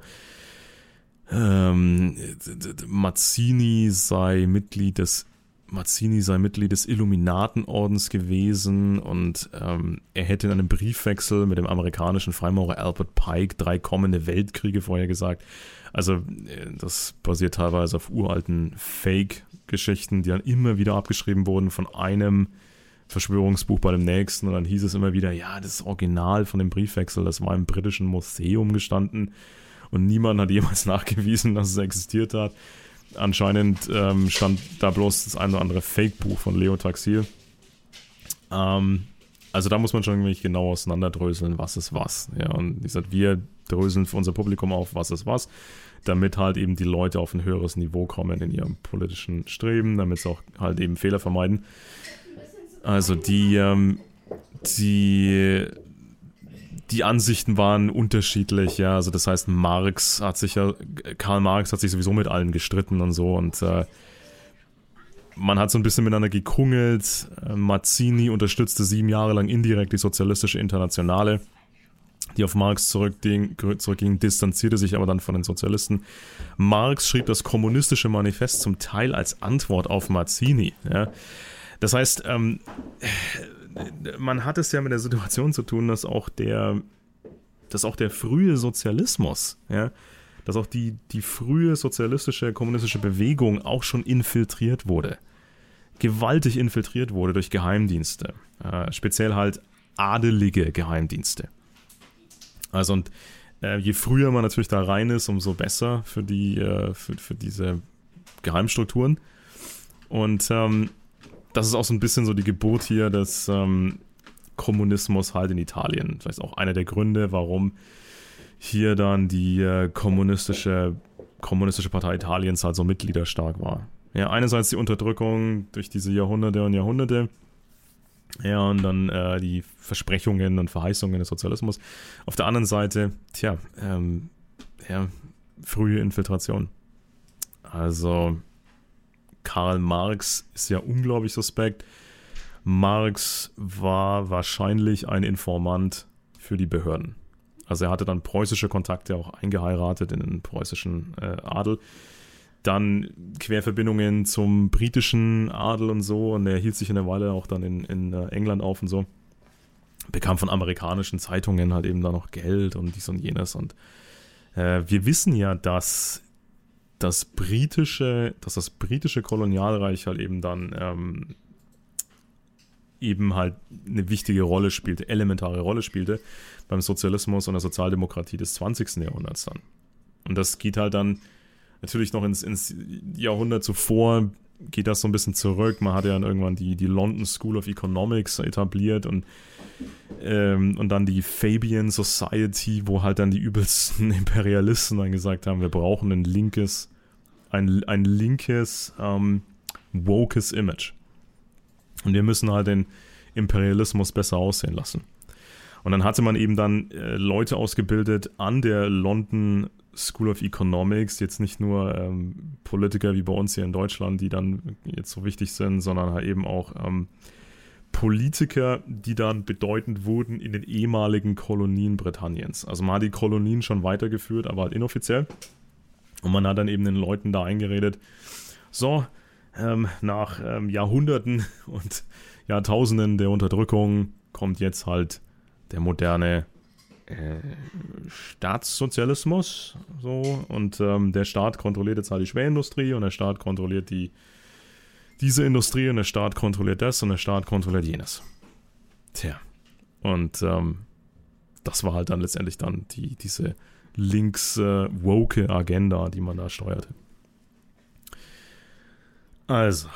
Mazzini sei Mitglied des Illuminatenordens gewesen und er hätte in einem Briefwechsel mit dem amerikanischen Freimaurer Albert Pike 3 kommende Weltkriege vorhergesagt. Also das basiert teilweise auf uralten Fake-Geschichten, die dann immer wieder abgeschrieben wurden von einem Verschwörungsbuch bei dem nächsten, und dann hieß es immer wieder, ja, das Original von dem Briefwechsel, das war im britischen Museum gestanden und niemand hat jemals nachgewiesen, dass es existiert hat. Anscheinend stand da bloß das ein oder andere Fake-Buch von Leo Taxil. Also da muss man schon irgendwie genau auseinanderdröseln, was ist was. Ja, und wie gesagt, wir dröseln für unser Publikum auf, was ist was, damit halt eben die Leute auf ein höheres Niveau kommen in ihrem politischen Streben, damit sie auch halt eben Fehler vermeiden. Also die Ansichten waren unterschiedlich, ja, also das heißt, Karl Marx hat sich sowieso mit allen gestritten und so, und man hat so ein bisschen miteinander gekungelt. Mazzini unterstützte 7 Jahre lang indirekt die Sozialistische Internationale, die auf Marx zurückging, distanzierte sich aber dann von den Sozialisten. Marx schrieb das Kommunistische Manifest zum Teil als Antwort auf Mazzini, ja. Das heißt, man hat es ja mit der Situation zu tun, dass auch der frühe Sozialismus, ja, dass auch die frühe sozialistische, kommunistische Bewegung auch schon infiltriert wurde. Gewaltig infiltriert wurde durch Geheimdienste. Speziell halt adelige Geheimdienste. Also und je früher man natürlich da rein ist, umso besser für diese Geheimstrukturen. Und das ist auch so ein bisschen so die Geburt hier des Kommunismus halt in Italien. Das ist auch einer der Gründe, warum hier dann die kommunistische Partei Italiens halt so mitgliederstark war. Ja, einerseits die Unterdrückung durch diese Jahrhunderte und Jahrhunderte, ja, und dann die Versprechungen und Verheißungen des Sozialismus. Auf der anderen Seite, frühe Infiltration. Also Karl Marx ist ja unglaublich suspekt. Marx war wahrscheinlich ein Informant für die Behörden. Also er hatte dann preußische Kontakte auch eingeheiratet in den preußischen Adel. Dann Querverbindungen zum britischen Adel und so. Und er hielt sich eine Weile auch dann in England auf und so. Bekam von amerikanischen Zeitungen halt eben da noch Geld und dies und jenes. Und wir wissen ja, dass das britische Kolonialreich halt eben dann eben halt eine wichtige Rolle spielte, elementare Rolle spielte beim Sozialismus und der Sozialdemokratie des 20. Jahrhunderts dann. Und das geht halt dann natürlich noch ins Jahrhundert zuvor, geht das so ein bisschen zurück. Man hat ja dann irgendwann die London School of Economics etabliert und dann die Fabian Society, wo halt dann die übelsten Imperialisten dann gesagt haben, wir brauchen ein linkes, wokes Image. Und wir müssen halt den Imperialismus besser aussehen lassen. Und dann hatte man eben dann Leute ausgebildet an der London School of Economics, jetzt nicht nur Politiker wie bei uns hier in Deutschland, die dann jetzt so wichtig sind, sondern halt eben auch Politiker, die dann bedeutend wurden in den ehemaligen Kolonien Britanniens. Also man hat die Kolonien schon weitergeführt, aber halt inoffiziell. Und man hat dann eben den Leuten da eingeredet, so, nach Jahrhunderten und Jahrtausenden der Unterdrückung kommt jetzt halt der moderne Staatssozialismus, so, und der Staat kontrolliert jetzt halt die Schwerindustrie und der Staat kontrolliert diese Industrie und der Staat kontrolliert das und der Staat kontrolliert jenes. Tja, und das war halt dann letztendlich dann diese links-woke Agenda, die man da steuerte. Also,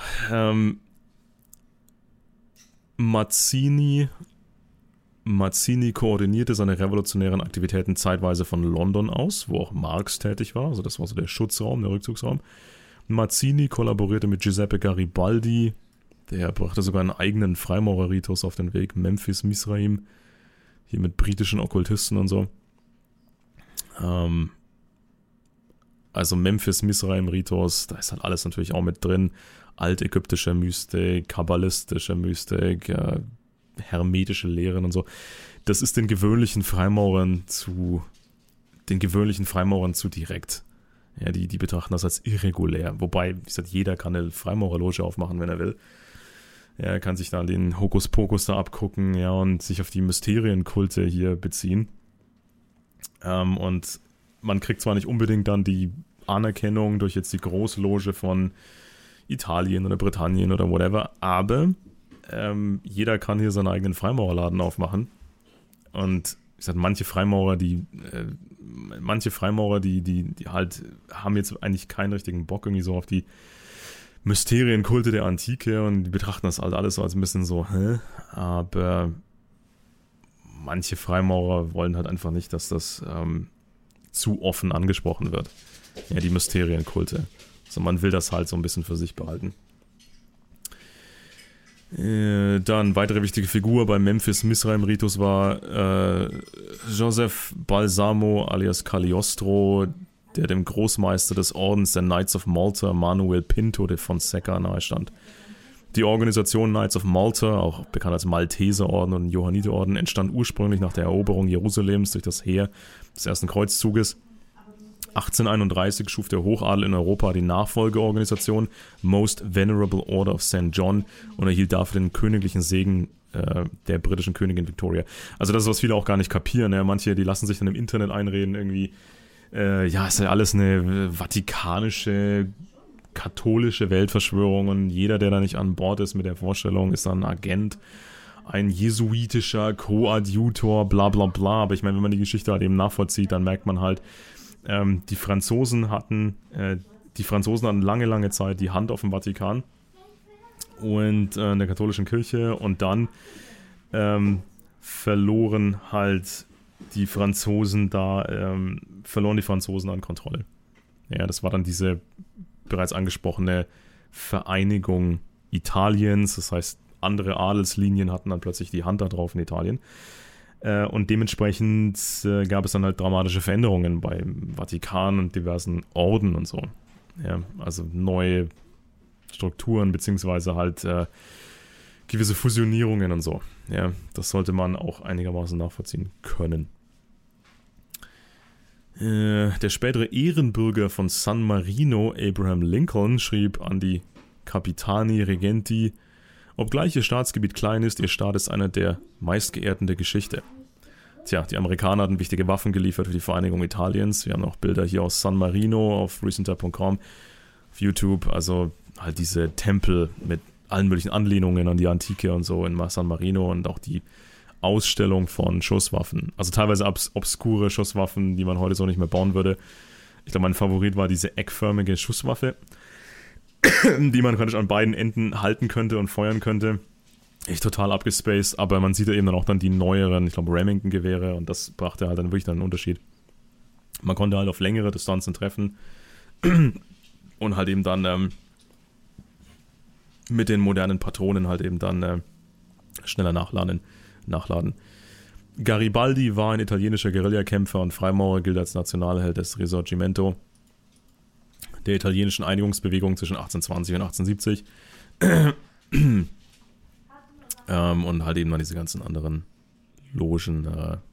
Mazzini koordinierte seine revolutionären Aktivitäten zeitweise von London aus, wo auch Marx tätig war, also das war so der Schutzraum, der Rückzugsraum. Mazzini kollaborierte mit Giuseppe Garibaldi, der brachte sogar einen eigenen Freimaurerritus auf den Weg, Memphis Misraim, hier mit britischen Okkultisten und so. Also Memphis Misraim Ritus, da ist halt alles natürlich auch mit drin, altägyptische Mystik, kabbalistische Mystik, hermetische Lehren und so. Das ist den gewöhnlichen Freimaurern zu direkt. Ja, die betrachten das als irregulär. Wobei, wie gesagt, jeder kann eine Freimaurerloge aufmachen, wenn er will. Ja, er kann sich da den Hokuspokus da abgucken, ja, und sich auf die Mysterienkulte hier beziehen. Und man kriegt zwar nicht unbedingt dann die Anerkennung durch jetzt die Großloge von Italien oder Britannien oder whatever, aber jeder kann hier seinen eigenen Freimaurerladen aufmachen. Und ich sag, manche Freimaurer, die halt haben jetzt eigentlich keinen richtigen Bock irgendwie so auf die Mysterienkulte der Antike und die betrachten das halt alles so als ein bisschen so, aber manche Freimaurer wollen halt einfach nicht, dass das zu offen angesprochen wird. Ja, die Mysterienkulte. Also man will das halt so ein bisschen für sich behalten. Dann weitere wichtige Figur beim Memphis-Misraim-Ritus war Joseph Balsamo alias Cagliostro, der dem Großmeister des Ordens der Knights of Malta, Manuel Pinto de Fonseca, nahestand. Die Organisation Knights of Malta, auch bekannt als Malteserorden und Johanniterorden, entstand ursprünglich nach der Eroberung Jerusalems durch das Heer des ersten Kreuzzuges. 1831 schuf der Hochadel in Europa die Nachfolgeorganisation Most Venerable Order of St. John und erhielt dafür den königlichen Segen der britischen Königin Victoria. Also das ist, was viele auch gar nicht kapieren. Ja? Manche, die lassen sich dann im Internet einreden, irgendwie, ist ja alles eine vatikanische, katholische Weltverschwörung und jeder, der da nicht an Bord ist mit der Vorstellung, ist dann ein Agent, ein jesuitischer Koadjutor, bla bla bla. Aber ich meine, wenn man die Geschichte halt eben nachvollzieht, dann merkt man halt, die Franzosen hatten lange, lange Zeit die Hand auf dem Vatikan und in der katholischen Kirche und dann verloren die Franzosen an Kontrolle. Ja, das war dann diese bereits angesprochene Vereinigung Italiens, das heißt, andere Adelslinien hatten dann plötzlich die Hand da drauf in Italien. Und dementsprechend gab es dann halt dramatische Veränderungen beim Vatikan und diversen Orden und so. Ja, also neue Strukturen beziehungsweise halt gewisse Fusionierungen und so. Ja, das sollte man auch einigermaßen nachvollziehen können. Der spätere Ehrenbürger von San Marino, Abraham Lincoln, schrieb an die Capitani Regenti: Obgleich ihr Staatsgebiet klein ist, ihr Staat ist einer der meistgeehrten der Geschichte. Tja, die Amerikaner hatten wichtige Waffen geliefert für die Vereinigung Italiens. Wir haben auch Bilder hier aus San Marino auf recenter.com, auf YouTube. Also halt diese Tempel mit allen möglichen Anlehnungen an die Antike und so in San Marino und auch die Ausstellung von Schusswaffen. Also teilweise obskure Schusswaffen, die man heute so nicht mehr bauen würde. Ich glaube, mein Favorit war diese eckförmige Schusswaffe, die man praktisch an beiden Enden halten könnte und feuern könnte. Echt total abgespaced, aber man sieht ja eben dann auch dann die neueren, ich glaube Remington-Gewehre und das brachte halt dann wirklich dann einen Unterschied. Man konnte halt auf längere Distanzen treffen und halt eben dann mit den modernen Patronen halt eben dann schneller nachladen. Garibaldi war ein italienischer Guerillakämpfer und Freimaurer, gilt als Nationalheld des Risorgimento, der italienischen Einigungsbewegung zwischen 1820 und 1870. Und halt eben dann diese ganzen anderen Logen,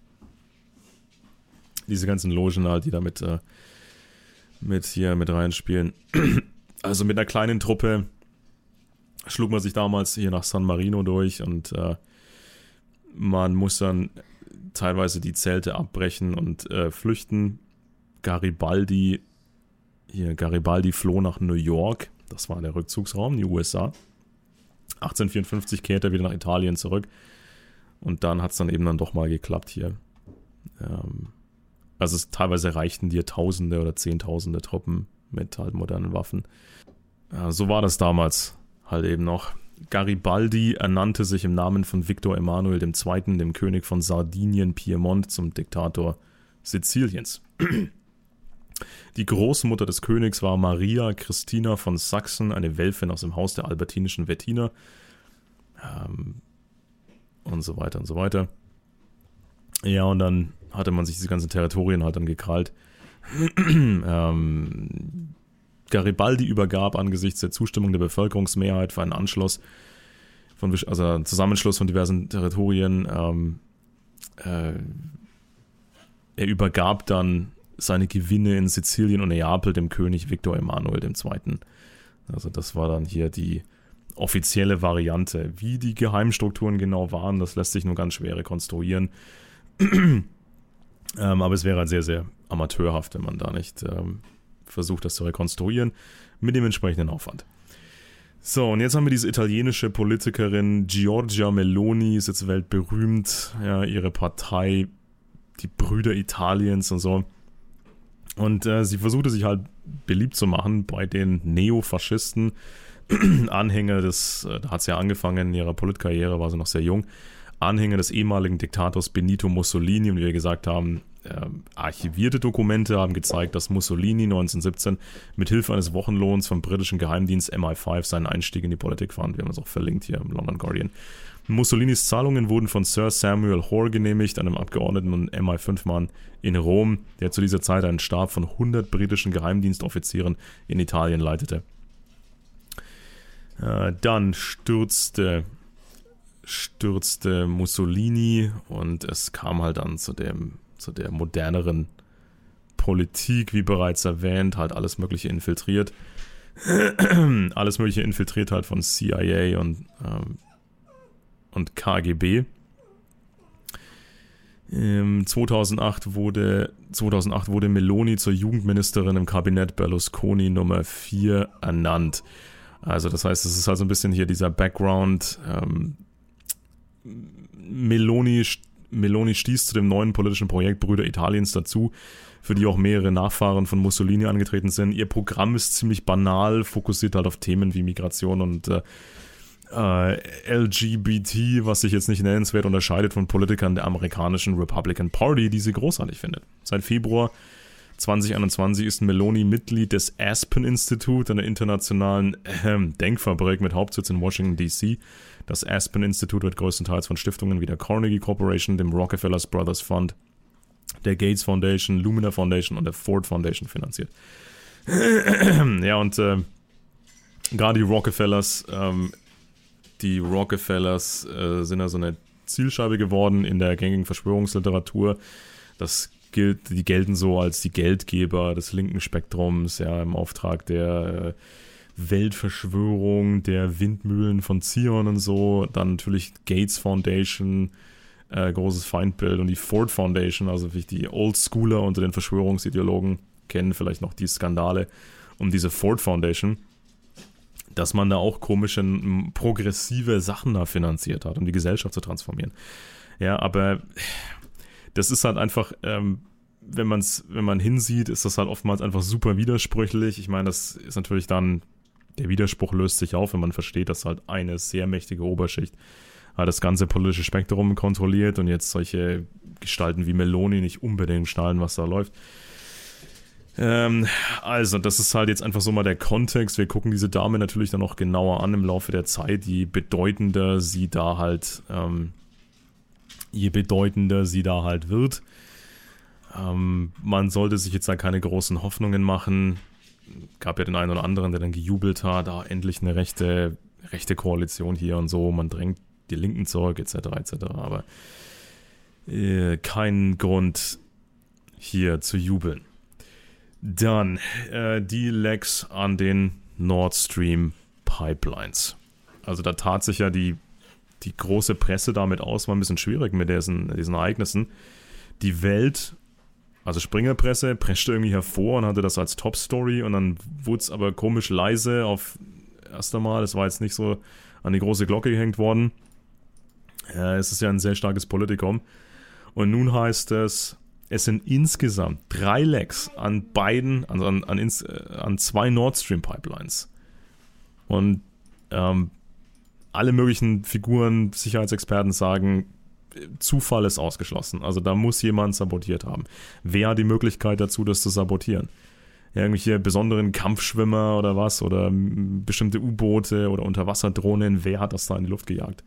halt, die da mit reinspielen. Also mit einer kleinen Truppe schlug man sich damals hier nach San Marino durch und man muss dann teilweise die Zelte abbrechen und flüchten. Garibaldi floh nach New York, das war der Rückzugsraum, die USA. 1854 kehrte er wieder nach Italien zurück und dann hat es dann eben dann doch mal geklappt hier. Also teilweise reichten dir Tausende oder Zehntausende Truppen mit halt modernen Waffen. Ja, so war das damals halt eben noch. Garibaldi ernannte sich im Namen von Victor Emanuel II., dem König von Sardinien-Piemont, zum Diktator Siziliens. Die Großmutter des Königs war Maria Christina von Sachsen, eine Welfin aus dem Haus der albertinischen Wettiner. Und so weiter und so weiter. Ja, und dann hatte man sich diese ganzen Territorien halt dann gekrallt. Garibaldi übergab angesichts der Zustimmung der Bevölkerungsmehrheit für einen Anschluss also ein Zusammenschluss von diversen Territorien. Er übergab dann seine Gewinne in Sizilien und Neapel dem König Viktor Emanuel II. Also das war dann hier die offizielle Variante. Wie die Geheimstrukturen genau waren, das lässt sich nur ganz schwer rekonstruieren. Aber es wäre halt sehr, sehr amateurhaft, wenn man da nicht versucht, das zu rekonstruieren, mit dem entsprechenden Aufwand. So, und jetzt haben wir diese italienische Politikerin Giorgia Meloni, ist jetzt weltberühmt, ja, ihre Partei, die Brüder Italiens und so. Und sie versuchte sich halt beliebt zu machen bei den Neofaschisten, Anhänger des, da hat sie ja angefangen in ihrer Politkarriere, war sie noch sehr jung, Anhänger des ehemaligen Diktators Benito Mussolini, und wie wir gesagt haben, archivierte Dokumente haben gezeigt, dass Mussolini 1917 mit Hilfe eines Wochenlohns vom britischen Geheimdienst MI5 seinen Einstieg in die Politik fand. Wir haben es auch verlinkt hier im London Guardian. Mussolinis Zahlungen wurden von Sir Samuel Hoare genehmigt, einem Abgeordneten und MI5-Mann in Rom, der zu dieser Zeit einen Stab von 100 britischen Geheimdienstoffizieren in Italien leitete. Dann stürzte Mussolini und es kam halt dann zu der moderneren Politik, wie bereits erwähnt, halt alles Mögliche infiltriert. Alles Mögliche infiltriert halt von CIA und KGB. 2008 wurde Meloni zur Jugendministerin im Kabinett Berlusconi Nummer 4 ernannt. Also das heißt, es ist halt so ein bisschen hier dieser Background. Meloni stieß zu dem neuen politischen Projekt Brüder Italiens dazu, für die auch mehrere Nachfahren von Mussolini angetreten sind. Ihr Programm ist ziemlich banal, fokussiert halt auf Themen wie Migration und LGBT, was sich jetzt nicht nennenswert unterscheidet von Politikern der amerikanischen Republican Party, die sie großartig findet. Seit Februar 2021 ist Meloni Mitglied des Aspen Institute, einer internationalen Denkfabrik mit Hauptsitz in Washington, D.C. Das Aspen Institute wird größtenteils von Stiftungen wie der Carnegie Corporation, dem Rockefeller Brothers Fund, der Gates Foundation, Lumina Foundation und der Ford Foundation finanziert. Ja, und gerade die Rockefellers sind ja so eine Zielscheibe geworden in der gängigen Verschwörungsliteratur. Die gelten so als die Geldgeber des linken Spektrums, ja, im Auftrag der Weltverschwörung, der Windmühlen von Zion und so. Dann natürlich Gates Foundation, großes Feindbild, und die Ford Foundation, also die Oldschooler unter den Verschwörungsideologen kennen vielleicht noch die Skandale um diese Ford Foundation, dass man da auch komische, progressive Sachen da finanziert hat, um die Gesellschaft zu transformieren. Ja, aber das ist halt einfach, wenn man hinsieht, ist das halt oftmals einfach super widersprüchlich. Ich meine, das ist natürlich dann, der Widerspruch löst sich auf, wenn man versteht, dass halt eine sehr mächtige Oberschicht halt das ganze politische Spektrum kontrolliert und jetzt solche Gestalten wie Meloni nicht unbedingt schnallen, was da läuft. Also, das ist halt jetzt einfach so mal der Kontext. Wir gucken diese Dame natürlich dann noch genauer an im Laufe der Zeit, je bedeutender sie da halt wird. Man sollte sich jetzt da keine großen Hoffnungen machen. Gab ja den einen oder anderen, der dann gejubelt hat, endlich eine rechte Koalition hier und so, man drängt die Linken zurück, etc., aber kein Grund hier zu jubeln. Dann die Lecks an den Nord Stream Pipelines. Also da tat sich ja die große Presse damit aus, war ein bisschen schwierig mit diesen Ereignissen. Die Welt, also Springerpresse, preschte irgendwie hervor und hatte das als Top-Story, und dann wurde es aber komisch leise auf erst einmal. Es war jetzt nicht so an die große Glocke gehängt worden. Es ist ja ein sehr starkes Politikum. Und nun heißt es sind insgesamt 3 Lecks an beiden, also an 2 Nord Stream Pipelines. Und alle möglichen Figuren, Sicherheitsexperten sagen, Zufall ist ausgeschlossen. Also da muss jemand sabotiert haben. Wer hat die Möglichkeit dazu, das zu sabotieren? Irgendwelche besonderen Kampfschwimmer oder was? Oder bestimmte U-Boote oder Unterwasserdrohnen? Wer hat das da in die Luft gejagt?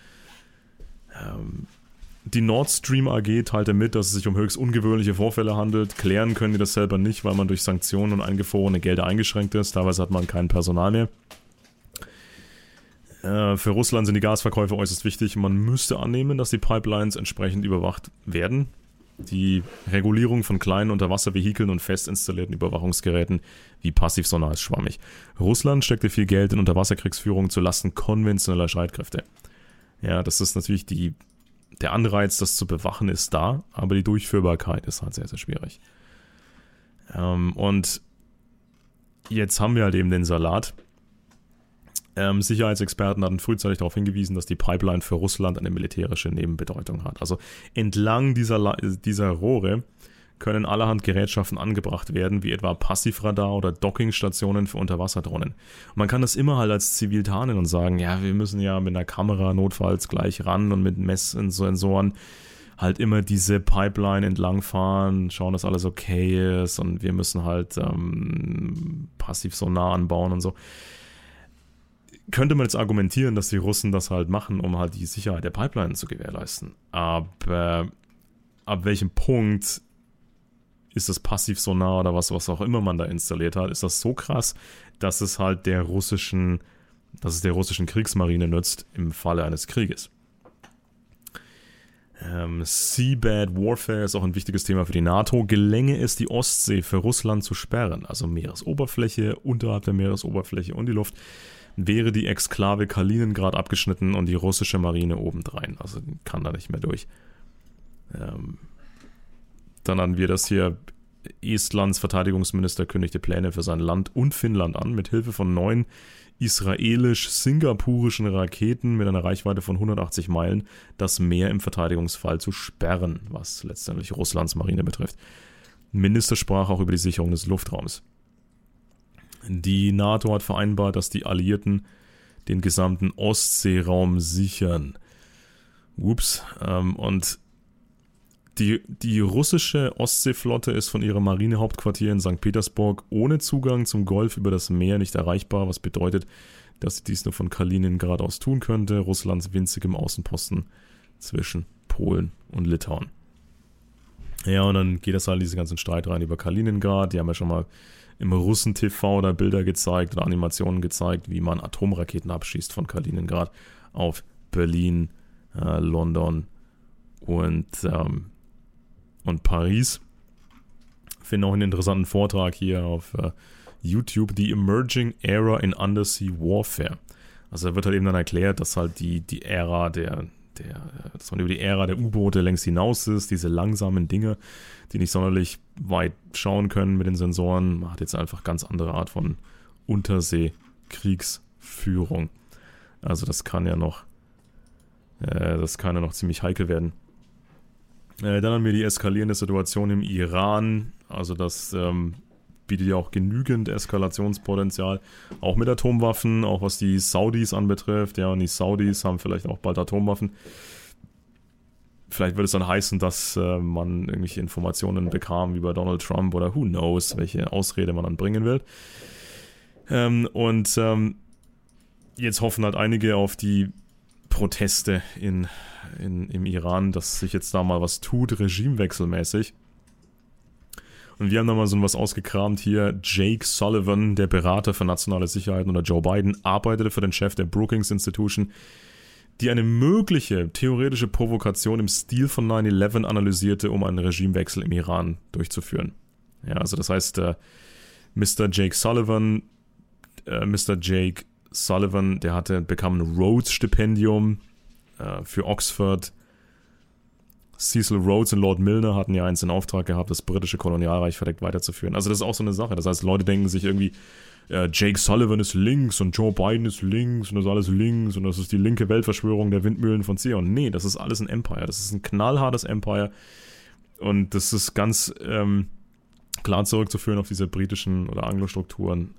Die Nord Stream AG teilte mit, dass es sich um höchst ungewöhnliche Vorfälle handelt. Klären können die das selber nicht, weil man durch Sanktionen und eingefrorene Gelder eingeschränkt ist. Teilweise hat man kein Personal mehr. Für Russland sind die Gasverkäufe äußerst wichtig. Man müsste annehmen, dass die Pipelines entsprechend überwacht werden. Die Regulierung von kleinen Unterwasservehikeln und fest installierten Überwachungsgeräten wie Passivsonar ist schwammig. Russland steckte viel Geld in Unterwasserkriegsführung zu Lasten konventioneller Streitkräfte. Ja, das ist natürlich der Anreiz, das zu bewachen, ist da, aber die Durchführbarkeit ist halt sehr, sehr schwierig. Und jetzt haben wir halt eben den Salat. Sicherheitsexperten hatten frühzeitig darauf hingewiesen, dass die Pipeline für Russland eine militärische Nebenbedeutung hat. Also entlang dieser Rohre können allerhand Gerätschaften angebracht werden, wie etwa Passivradar oder Dockingstationen für Unterwasserdrohnen. Und man kann das immer halt als zivil tarnen und sagen, ja, wir müssen ja mit einer Kamera notfalls gleich ran und mit Messsensoren halt immer diese Pipeline entlangfahren, schauen, dass alles okay ist und wir müssen halt Passivsonar anbauen und so. Könnte man jetzt argumentieren, dass die Russen das halt machen, um halt die Sicherheit der Pipeline zu gewährleisten. Aber ab welchem Punkt ist das Passivsonar oder was auch immer man da installiert hat, ist das so krass, dass es halt der russischen Kriegsmarine nützt im Falle eines Krieges. Seabed Warfare ist auch ein wichtiges Thema für die NATO. Gelänge es, die Ostsee für Russland zu sperren, also Meeresoberfläche, unterhalb der Meeresoberfläche und die Luft, wäre die Exklave Kaliningrad abgeschnitten und die russische Marine obendrein. Also kann da nicht mehr durch. Dann hatten wir das hier. Estlands Verteidigungsminister kündigte Pläne für sein Land und Finnland an, mit Hilfe von 9 israelisch-singapurischen Raketen mit einer Reichweite von 180 Meilen das Meer im Verteidigungsfall zu sperren, was letztendlich Russlands Marine betrifft. Minister sprach auch über die Sicherung des Luftraums. Die NATO hat vereinbart, dass die Alliierten den gesamten Ostseeraum sichern. Und die russische Ostseeflotte ist von ihrem Marinehauptquartier in St. Petersburg ohne Zugang zum Golf über das Meer nicht erreichbar, was bedeutet, dass sie dies nur von Kaliningrad aus tun könnte, Russlands winzigem Außenposten zwischen Polen und Litauen. Ja, und dann geht das halt in diesen ganzen Streit rein über Kaliningrad. Die haben ja schon mal im Russen-TV da Bilder gezeigt oder Animationen gezeigt, wie man Atomraketen abschießt von Kaliningrad auf Berlin, London und Paris. Ich finde auch einen interessanten Vortrag hier auf YouTube, The Emerging Era in Undersea Warfare. Also da wird halt eben dann erklärt, dass halt die Ära dass man über die Ära der U-Boote längst hinaus ist, diese langsamen Dinge, die nicht sonderlich weit schauen können mit den Sensoren. Man hat jetzt einfach ganz andere Art von Unterseekriegsführung. Also das kann ja noch ziemlich heikel werden. Dann haben wir die eskalierende Situation im Iran. Also das bietet ja auch genügend Eskalationspotenzial. Auch mit Atomwaffen, auch was die Saudis anbetrifft. Ja, und die Saudis haben vielleicht auch bald Atomwaffen. Vielleicht wird es dann heißen, dass man irgendwelche Informationen bekam über Donald Trump oder who knows, welche Ausrede man dann bringen will. Jetzt hoffen halt einige auf die Proteste im Iran, dass sich jetzt da mal was tut, regimewechselmäßig. Und wir haben da mal so was ausgekramt hier. Jake Sullivan, der Berater für nationale Sicherheit unter Joe Biden, arbeitete für den Chef der Brookings Institution, die eine mögliche theoretische Provokation im Stil von 9/11 analysierte, um einen Regimewechsel im Iran durchzuführen. Ja, also das heißt, Mr. Jake Sullivan, der bekam ein Rhodes-Stipendium für Oxford. Cecil Rhodes und Lord Milner hatten ja eins in Auftrag gehabt, das britische Kolonialreich verdeckt weiterzuführen. Also das ist auch so eine Sache. Das heißt, Leute denken sich irgendwie, Jake Sullivan ist links und Joe Biden ist links und das ist alles links und das ist die linke Weltverschwörung der Windmühlen von Zion. Nee, das ist alles ein Empire. Das ist ein knallhartes Empire und das ist ganz klar zurückzuführen auf diese britischen oder Anglo-Strukturen.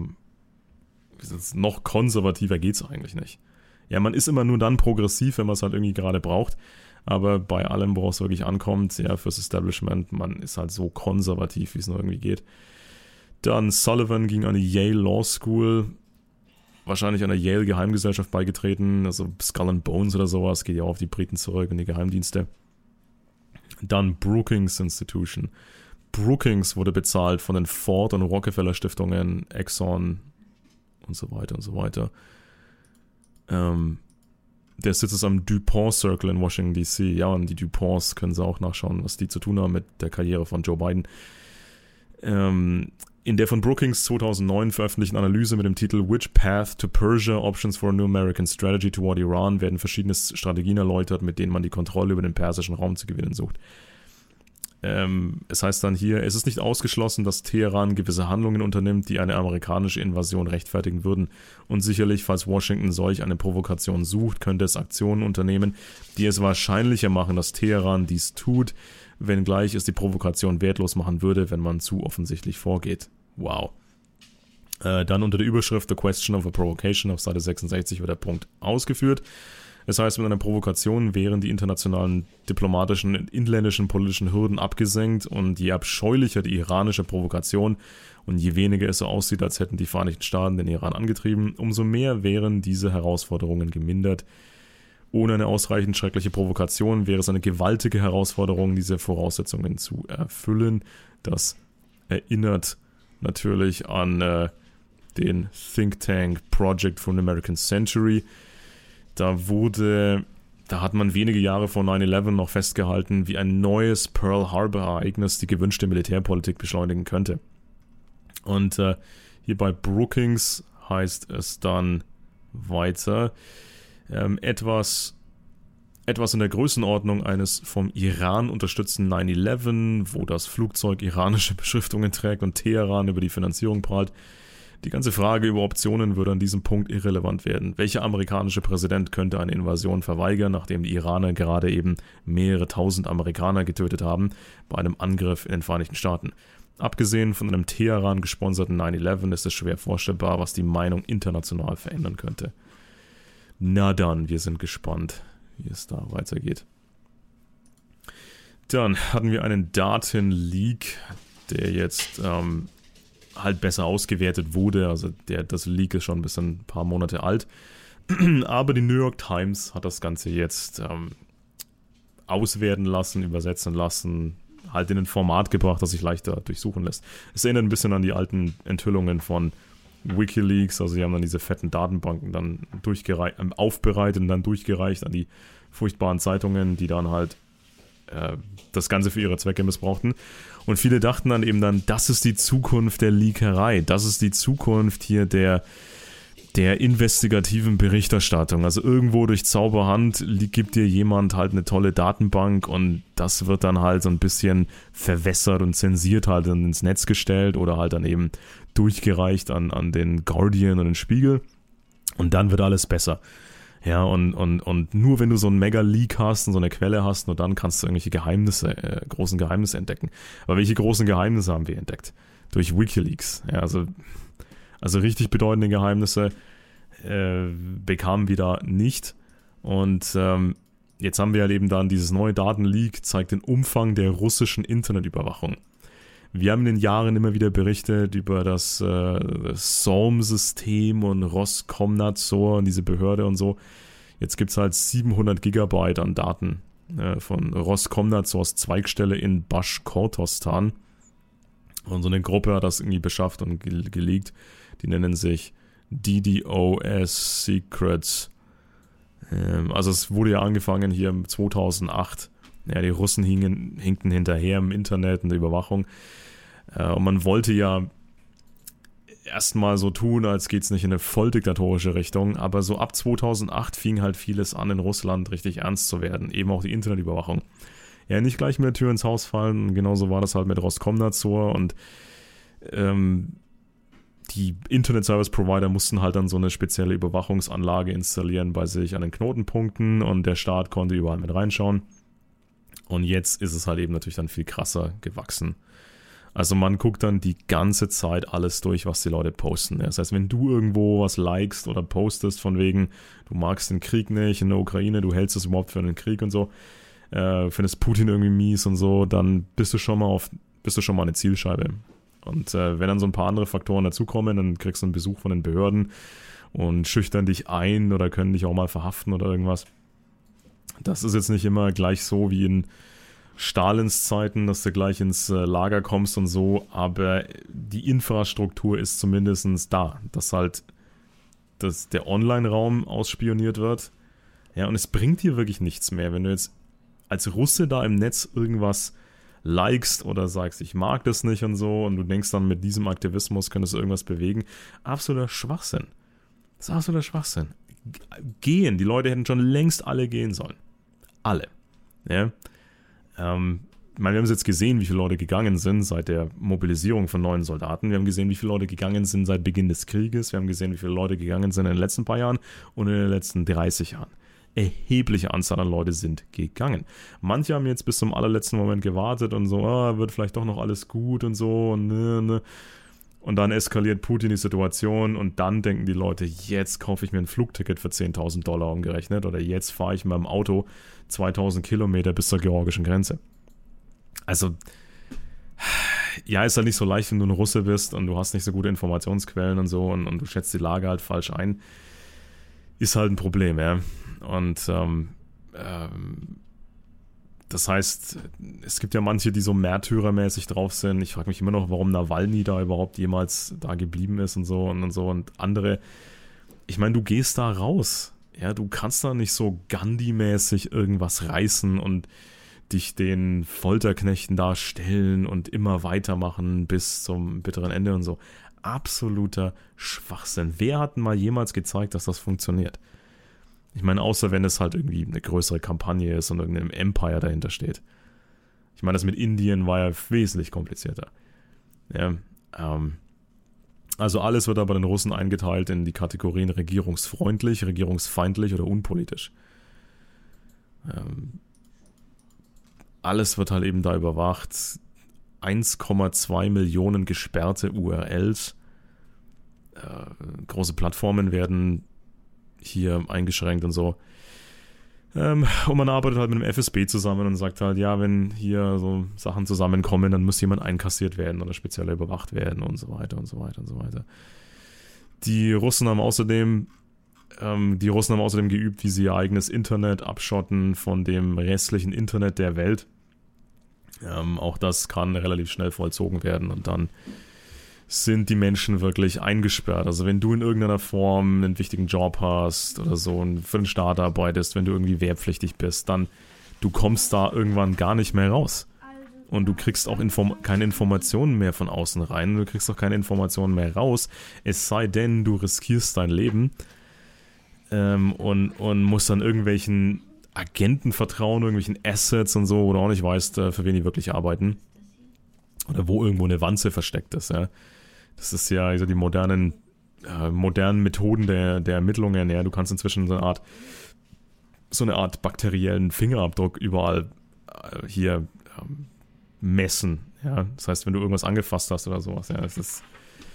Noch konservativer geht es eigentlich nicht. Ja, man ist immer nur dann progressiv, wenn man es halt irgendwie gerade braucht. Aber bei allem, woraus es wirklich ankommt, ja, fürs Establishment, man ist halt so konservativ, wie es nur irgendwie geht. Dann Sullivan ging an die Yale Law School, wahrscheinlich an der Yale Geheimgesellschaft beigetreten, also Skull and Bones oder sowas, geht ja auch auf die Briten zurück und die Geheimdienste. Dann Brookings Institution. Brookings wurde bezahlt von den Ford und Rockefeller Stiftungen, Exxon und so weiter und so weiter. Der Sitz ist am DuPont Circle in Washington D.C. Ja, und die DuPonts können sie auch nachschauen, was die zu tun haben mit der Karriere von Joe Biden. In der von Brookings 2009 veröffentlichten Analyse mit dem Titel Which Path to Persia? Options for a New American Strategy Toward Iran werden verschiedene Strategien erläutert, mit denen man die Kontrolle über den persischen Raum zu gewinnen sucht. Es heißt dann hier, es ist nicht ausgeschlossen, dass Teheran gewisse Handlungen unternimmt, die eine amerikanische Invasion rechtfertigen würden. Und sicherlich, falls Washington solch eine Provokation sucht, könnte es Aktionen unternehmen, die es wahrscheinlicher machen, dass Teheran dies tut, wenngleich es die Provokation wertlos machen würde, wenn man zu offensichtlich vorgeht. Wow. Dann unter der Überschrift The Question of a Provocation auf Seite 66 wird der Punkt ausgeführt. Das heißt, mit einer Provokation wären die internationalen diplomatischen und inländischen politischen Hürden abgesenkt und je abscheulicher die iranische Provokation und je weniger es so aussieht, als hätten die Vereinigten Staaten den Iran angetrieben, umso mehr wären diese Herausforderungen gemindert. Ohne eine ausreichend schreckliche Provokation wäre es eine gewaltige Herausforderung, diese Voraussetzungen zu erfüllen. Das erinnert natürlich an den Think Tank Project for the American Century. Da hat man wenige Jahre vor 9/11 noch festgehalten, wie ein neues Pearl Harbor-Ereignis die gewünschte Militärpolitik beschleunigen könnte. Und hier bei Brookings heißt es dann weiter, etwas in der Größenordnung eines vom Iran unterstützten 9/11, wo das Flugzeug iranische Beschriftungen trägt und Teheran über die Finanzierung prahlt. Die ganze Frage über Optionen würde an diesem Punkt irrelevant werden. Welcher amerikanische Präsident könnte eine Invasion verweigern, nachdem die Iraner gerade eben mehrere tausend Amerikaner getötet haben bei einem Angriff in den Vereinigten Staaten? Abgesehen von einem Teheran gesponserten 9/11 ist es schwer vorstellbar, was die Meinung international verändern könnte. Na dann, wir sind gespannt, wie es da weitergeht. Dann hatten wir einen Datenleak, der jetzt halt besser ausgewertet wurde. Also das Leak ist schon ein paar Monate alt. Aber die New York Times hat das Ganze jetzt auswerten lassen, übersetzen lassen, halt in ein Format gebracht, das sich leichter durchsuchen lässt. Es erinnert ein bisschen an die alten Enthüllungen von WikiLeaks. Also sie haben dann diese fetten Datenbanken dann aufbereitet und dann durchgereicht an die furchtbaren Zeitungen, die dann halt das Ganze für ihre Zwecke missbrauchten. Und viele dachten dann eben das ist die Zukunft der Leakerei, das ist die Zukunft hier der investigativen Berichterstattung. Also irgendwo durch Zauberhand gibt dir jemand halt eine tolle Datenbank und das wird dann halt so ein bisschen verwässert und zensiert halt ins Netz gestellt oder halt dann eben durchgereicht an den Guardian und den Spiegel und dann wird alles besser. Ja, und nur wenn du so einen Mega-Leak hast und so eine Quelle hast, nur dann kannst du irgendwelche großen Geheimnisse entdecken. Aber welche großen Geheimnisse haben wir entdeckt? Durch WikiLeaks. Ja, also richtig bedeutende Geheimnisse bekamen wir da nicht. Und jetzt haben wir halt eben dann dieses neue Datenleak, zeigt den Umfang der russischen Internetüberwachung. Wir haben in den Jahren immer wieder berichtet über das SORM-System und Roskomnadzor und diese Behörde und so. Jetzt gibt es halt 700 Gigabyte an Daten von Roskomnadzors Zweigstelle in Baschkortostan. Und so eine Gruppe hat das irgendwie beschafft und geleakt. Die nennen sich DDoS Secrets. Also es wurde ja angefangen hier 2008. Ja, die Russen hinkten hinterher im Internet und der Überwachung. Und man wollte ja erstmal so tun, als geht es nicht in eine volldiktatorische Richtung, aber so ab 2008 fing halt vieles an, in Russland richtig ernst zu werden, eben auch die Internetüberwachung. Ja, nicht gleich mit der Tür ins Haus fallen, und genauso war das halt mit Roskomnadzor und die Internet-Service-Provider mussten halt dann so eine spezielle Überwachungsanlage installieren bei sich an den Knotenpunkten und der Staat konnte überall mit reinschauen. Und jetzt ist es halt eben natürlich dann viel krasser gewachsen. Also man guckt dann die ganze Zeit alles durch, was die Leute posten. Das heißt, wenn du irgendwo was likest oder postest von wegen, du magst den Krieg nicht in der Ukraine, du hältst es überhaupt für einen Krieg und so, findest Putin irgendwie mies und so, dann bist du schon mal eine Zielscheibe. Und wenn dann so ein paar andere Faktoren dazukommen, dann kriegst du einen Besuch von den Behörden und schüchtern dich ein oder können dich auch mal verhaften oder irgendwas. Das ist jetzt nicht immer gleich so wie in Stalins Zeiten, dass du gleich ins Lager kommst und so, aber die Infrastruktur ist zumindest da, dass dass der Online-Raum ausspioniert wird. Ja, und es bringt dir wirklich nichts mehr, wenn du jetzt als Russe da im Netz irgendwas likest oder sagst, ich mag das nicht und so, und du denkst dann, mit diesem Aktivismus könntest du irgendwas bewegen. Absoluter Schwachsinn. Das ist absoluter Schwachsinn. Gehen, die Leute hätten schon längst alle gehen sollen. Alle. Ja. Ich meine, wir haben jetzt gesehen, wie viele Leute gegangen sind seit der Mobilisierung von neuen Soldaten. Wir haben gesehen, wie viele Leute gegangen sind seit Beginn des Krieges. Wir haben gesehen, wie viele Leute gegangen sind in den letzten paar Jahren und in den letzten 30 Jahren. Erhebliche Anzahl an Leute sind gegangen. Manche haben jetzt bis zum allerletzten Moment gewartet und so, wird vielleicht doch noch alles gut und so. Und dann eskaliert Putin die Situation und dann denken die Leute, jetzt kaufe ich mir ein Flugticket für $10.000 umgerechnet oder jetzt fahre ich mit dem Auto 2000 Kilometer bis zur georgischen Grenze. Also, ja, ist halt nicht so leicht, wenn du ein Russe bist und du hast nicht so gute Informationsquellen und so und du schätzt die Lage halt falsch ein. Ist halt ein Problem, ja. Und das heißt, es gibt ja manche, die so märtyrermäßig drauf sind. Ich frage mich immer noch, warum Nawalny da überhaupt jemals da geblieben ist und so und andere. Ich meine, du gehst da raus. Ja, du kannst da nicht so Gandhi-mäßig irgendwas reißen und dich den Folterknechten darstellen und immer weitermachen bis zum bitteren Ende und so. Absoluter Schwachsinn. Wer hat denn mal jemals gezeigt, dass das funktioniert? Ich meine, außer wenn es halt irgendwie eine größere Kampagne ist und irgendein Empire dahinter steht. Ich meine, das mit Indien war ja wesentlich komplizierter. Ja, also alles wird aber den Russen eingeteilt in die Kategorien regierungsfreundlich, regierungsfeindlich oder unpolitisch. Alles wird halt eben da überwacht. 1,2 Millionen gesperrte URLs. Große Plattformen werden hier eingeschränkt und so. Und man arbeitet halt mit dem FSB zusammen und sagt halt, ja, wenn hier so Sachen zusammenkommen, dann muss jemand einkassiert werden oder speziell überwacht werden und so weiter und so weiter und so weiter. Die Russen haben außerdem geübt, wie sie ihr eigenes Internet abschotten von dem restlichen Internet der Welt. Auch das kann relativ schnell vollzogen werden und dann sind die Menschen wirklich eingesperrt. Also wenn du in irgendeiner Form einen wichtigen Job hast oder so und für den Staat arbeitest, wenn du irgendwie wehrpflichtig bist, dann du kommst da irgendwann gar nicht mehr raus. Und du kriegst auch keine Informationen mehr von außen rein. Du kriegst auch keine Informationen mehr raus. Es sei denn, du riskierst dein Leben und musst dann irgendwelchen Agenten vertrauen, irgendwelchen Assets und so, wo du auch nicht weißt, für wen die wirklich arbeiten. Oder wo irgendwo eine Wanze versteckt ist, ja. Das ist ja also die modernen Methoden der Ermittlungen, ja. Du kannst inzwischen so eine Art bakteriellen Fingerabdruck überall hier messen, ja. Das heißt, wenn du irgendwas angefasst hast oder sowas, ja, das ist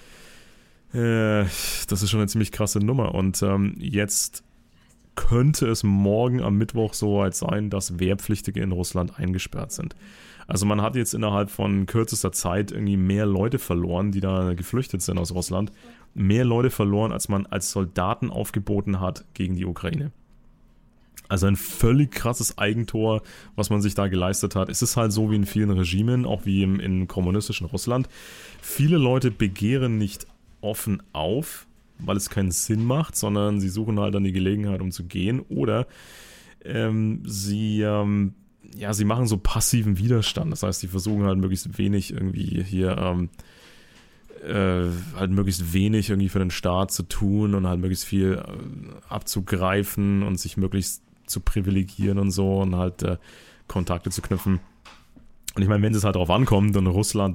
schon eine ziemlich krasse Nummer. Und jetzt könnte es morgen am Mittwoch so weit sein, dass Wehrpflichtige in Russland eingesperrt sind. Also man hat jetzt innerhalb von kürzester Zeit irgendwie mehr Leute verloren, die da geflüchtet sind aus Russland. Mehr Leute verloren, als man als Soldaten aufgeboten hat gegen die Ukraine. Also ein völlig krasses Eigentor, was man sich da geleistet hat. Es ist halt so wie in vielen Regimen, auch wie im kommunistischen Russland. Viele Leute begehren nicht offen auf, weil es keinen Sinn macht, sondern sie suchen halt dann die Gelegenheit, um zu gehen. Oder sie machen so passiven Widerstand. Das heißt, sie versuchen halt möglichst wenig irgendwie hier möglichst wenig irgendwie für den Staat zu tun und halt möglichst viel abzugreifen und sich möglichst zu privilegieren und so und halt Kontakte zu knüpfen. Und ich meine, wenn es halt darauf ankommt und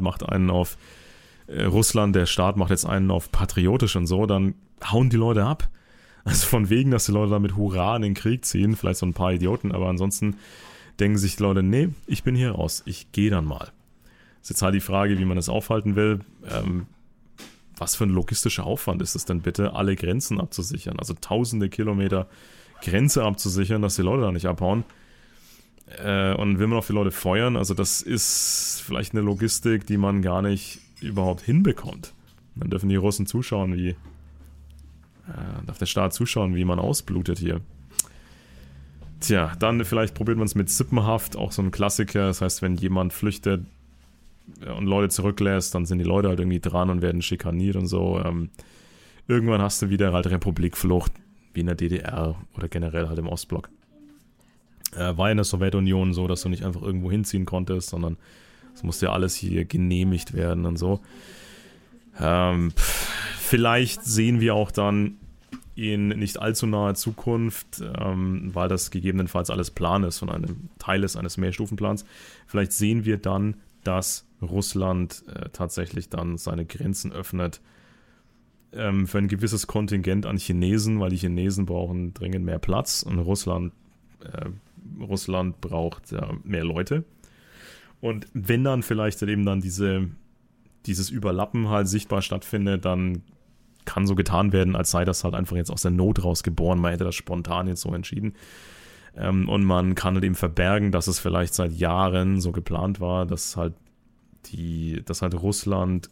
der Staat macht jetzt einen auf patriotisch und so, dann hauen die Leute ab. Also von wegen, dass die Leute da mit Hurra in den Krieg ziehen, vielleicht so ein paar Idioten, aber ansonsten denken sich die Leute, nee, ich bin hier raus, ich gehe dann mal. Ist jetzt halt die Frage, wie man das aufhalten will. Was für ein logistischer Aufwand ist es denn bitte, alle Grenzen abzusichern? Also tausende Kilometer Grenze abzusichern, dass die Leute da nicht abhauen. Und will man auf die Leute feuern? Also das ist vielleicht eine Logistik, die man gar nicht überhaupt hinbekommt. Dann dürfen die Russen zuschauen, darf der Staat zuschauen, wie man ausblutet hier. Tja, dann vielleicht probiert man es mit Sippenhaft, auch so ein Klassiker. Das heißt, wenn jemand flüchtet und Leute zurücklässt, dann sind die Leute halt irgendwie dran und werden schikaniert und so. irgendwann hast du wieder halt Republikflucht, wie in der DDR oder generell halt im Ostblock. War in der Sowjetunion so, dass du nicht einfach irgendwo hinziehen konntest, sondern es musste ja alles hier genehmigt werden und so. Vielleicht sehen wir auch dann in nicht allzu naher Zukunft, weil das gegebenenfalls alles Plan ist und ein Teil ist eines Mehrstufenplans, vielleicht sehen wir dann, dass Russland tatsächlich dann seine Grenzen öffnet für ein gewisses Kontingent an Chinesen, weil die Chinesen brauchen dringend mehr Platz und Russland braucht mehr Leute. Und wenn dann vielleicht eben dann dieses Überlappen halt sichtbar stattfindet, dann kann so getan werden, als sei das halt einfach jetzt aus der Not raus geboren. Man hätte das spontan jetzt so entschieden. Und man kann halt eben verbergen, dass es vielleicht seit Jahren so geplant war, dass Russland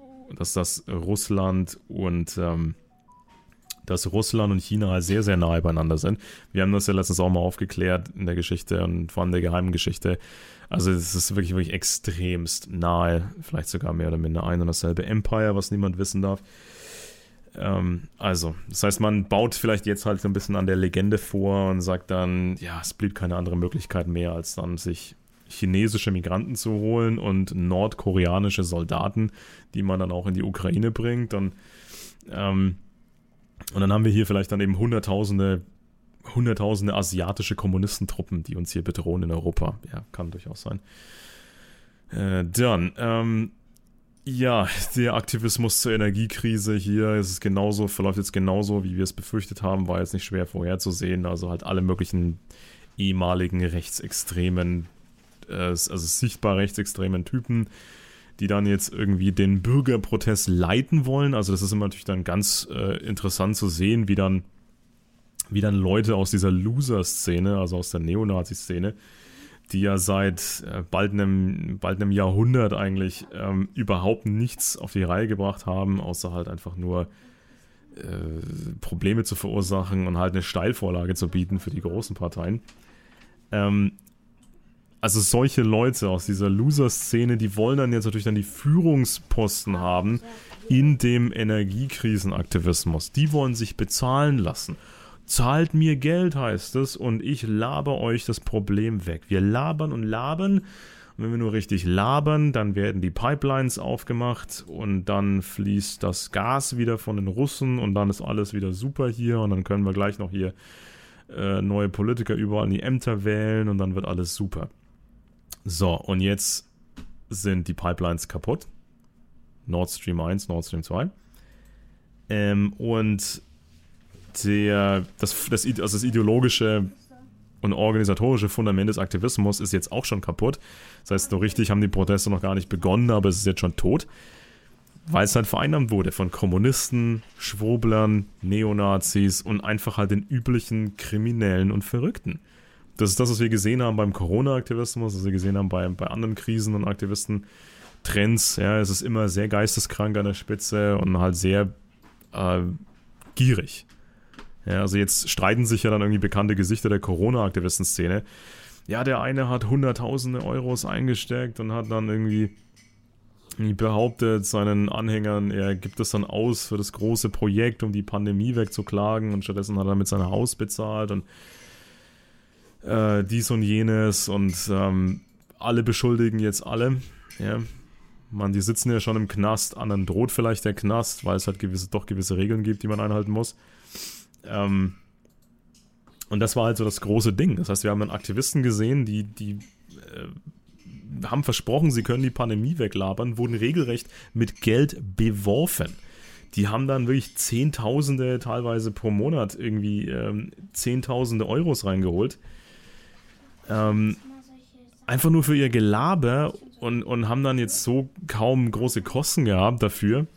und China halt sehr, sehr nahe beieinander sind. Wir haben das ja letztens auch mal aufgeklärt in der Geschichte und vor allem der geheimen Geschichte. Also es ist wirklich, wirklich extremst nahe, vielleicht sogar mehr oder minder ein und dasselbe Empire, was niemand wissen darf. Also, das heißt, man baut vielleicht jetzt halt so ein bisschen an der Legende vor und sagt dann, ja, es blieb keine andere Möglichkeit mehr, als dann sich chinesische Migranten zu holen und nordkoreanische Soldaten, die man dann auch in die Ukraine bringt. Und dann haben wir hier vielleicht dann eben hunderttausende asiatische Kommunistentruppen, die uns hier bedrohen in Europa. Ja, kann durchaus sein. Ja, der Aktivismus zur Energiekrise hier verläuft jetzt genauso, wie wir es befürchtet haben, war jetzt nicht schwer vorherzusehen. Also halt alle möglichen ehemaligen rechtsextremen, also sichtbar rechtsextremen Typen, die dann jetzt irgendwie den Bürgerprotest leiten wollen. Also das ist immer natürlich dann ganz interessant zu sehen, wie dann Leute aus dieser Loser-Szene, also aus der Neonazi-Szene, die ja seit bald einem Jahrhundert eigentlich überhaupt nichts auf die Reihe gebracht haben, außer halt einfach nur Probleme zu verursachen und halt eine Steilvorlage zu bieten für die großen Parteien. Also solche Leute aus dieser Loser-Szene, die wollen dann jetzt natürlich dann die Führungsposten haben in dem Energiekrisenaktivismus. Die wollen sich bezahlen lassen. Zahlt mir Geld, heißt es, und ich laber euch das Problem weg. Wir labern und labern. Und wenn wir nur richtig labern, dann werden die Pipelines aufgemacht und dann fließt das Gas wieder von den Russen und dann ist alles wieder super hier und dann können wir gleich noch hier neue Politiker überall in die Ämter wählen und dann wird alles super. So, und jetzt sind die Pipelines kaputt. Nord Stream 1, Nord Stream 2. Und das ideologische und organisatorische Fundament des Aktivismus ist jetzt auch schon kaputt. Das heißt, so richtig haben die Proteste noch gar nicht begonnen, aber es ist jetzt schon tot, weil es halt vereinnahmt wurde von Kommunisten, Schwurblern, Neonazis und einfach halt den üblichen Kriminellen und Verrückten. Das ist das, was wir gesehen haben beim Corona-Aktivismus, was wir gesehen haben bei anderen Krisen und Aktivisten-Trends. Ja, es ist immer sehr geisteskrank an der Spitze und halt sehr gierig. Ja, also jetzt streiten sich ja dann irgendwie bekannte Gesichter der Corona-Aktivisten-Szene. Ja, der eine hat hunderttausende Euros eingesteckt und hat dann irgendwie behauptet seinen Anhängern, er gibt es dann aus für das große Projekt, um die Pandemie wegzuklagen und stattdessen hat er damit sein Haus bezahlt und dies und jenes und alle beschuldigen jetzt alle. Ja, die sitzen ja schon im Knast, anderen droht vielleicht der Knast, weil es halt gewisse Regeln gibt, die man einhalten muss. Und das war halt so das große Ding. Das heißt, wir haben dann Aktivisten gesehen, die haben versprochen, sie können die Pandemie weglabern, wurden regelrecht mit Geld beworfen. Die haben dann wirklich Zehntausende, teilweise pro Monat irgendwie Zehntausende Euros reingeholt. Einfach nur für ihr Gelaber und haben dann jetzt so kaum große Kosten gehabt dafür.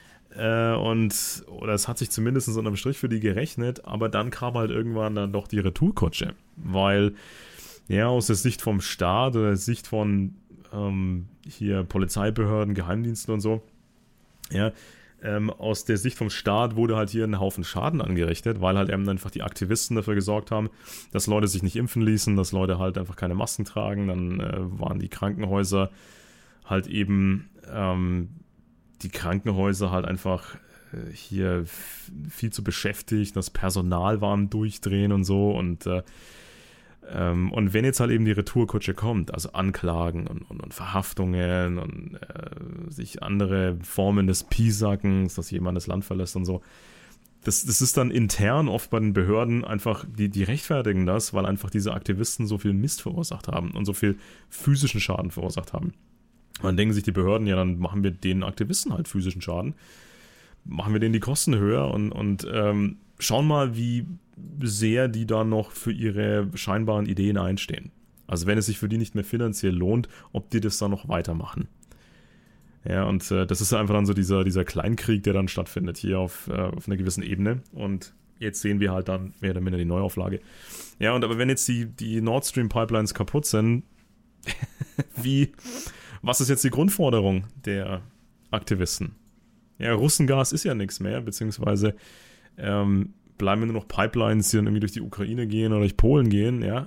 Oder es hat sich zumindest unterm Strich für die gerechnet, aber dann kam halt irgendwann dann doch die Retourkutsche, weil ja aus der Sicht vom Staat oder der Sicht von hier Polizeibehörden, Geheimdiensten und so, ja, aus der Sicht vom Staat wurde halt hier ein Haufen Schaden angerichtet, weil halt eben einfach die Aktivisten dafür gesorgt haben, dass Leute sich nicht impfen ließen, dass Leute halt einfach keine Masken tragen, dann waren die Krankenhäuser halt eben einfach hier viel zu beschäftigt, das Personal war am Durchdrehen und so und wenn jetzt halt eben die Retourkutsche kommt, also Anklagen und Verhaftungen und sich andere Formen des Piesackens, dass jemand das Land verlässt und so, das ist dann intern oft bei den Behörden einfach, die rechtfertigen das, weil einfach diese Aktivisten so viel Mist verursacht haben und so viel physischen Schaden verursacht haben. Dann denken sich die Behörden, ja, dann machen wir den Aktivisten halt physischen Schaden, machen wir denen die Kosten höher und schauen mal, wie sehr die da noch für ihre scheinbaren Ideen einstehen. Also wenn es sich für die nicht mehr finanziell lohnt, ob die das dann noch weitermachen. Ja, und das ist einfach dann so dieser Kleinkrieg, der dann stattfindet hier auf einer gewissen Ebene. Und jetzt sehen wir halt dann mehr oder minder die Neuauflage. Ja, aber wenn jetzt die Nord Stream Pipelines kaputt sind, was ist jetzt die Grundforderung der Aktivisten? Ja, Russengas ist ja nichts mehr, beziehungsweise bleiben nur noch Pipelines, die dann irgendwie durch die Ukraine gehen oder durch Polen gehen, ja,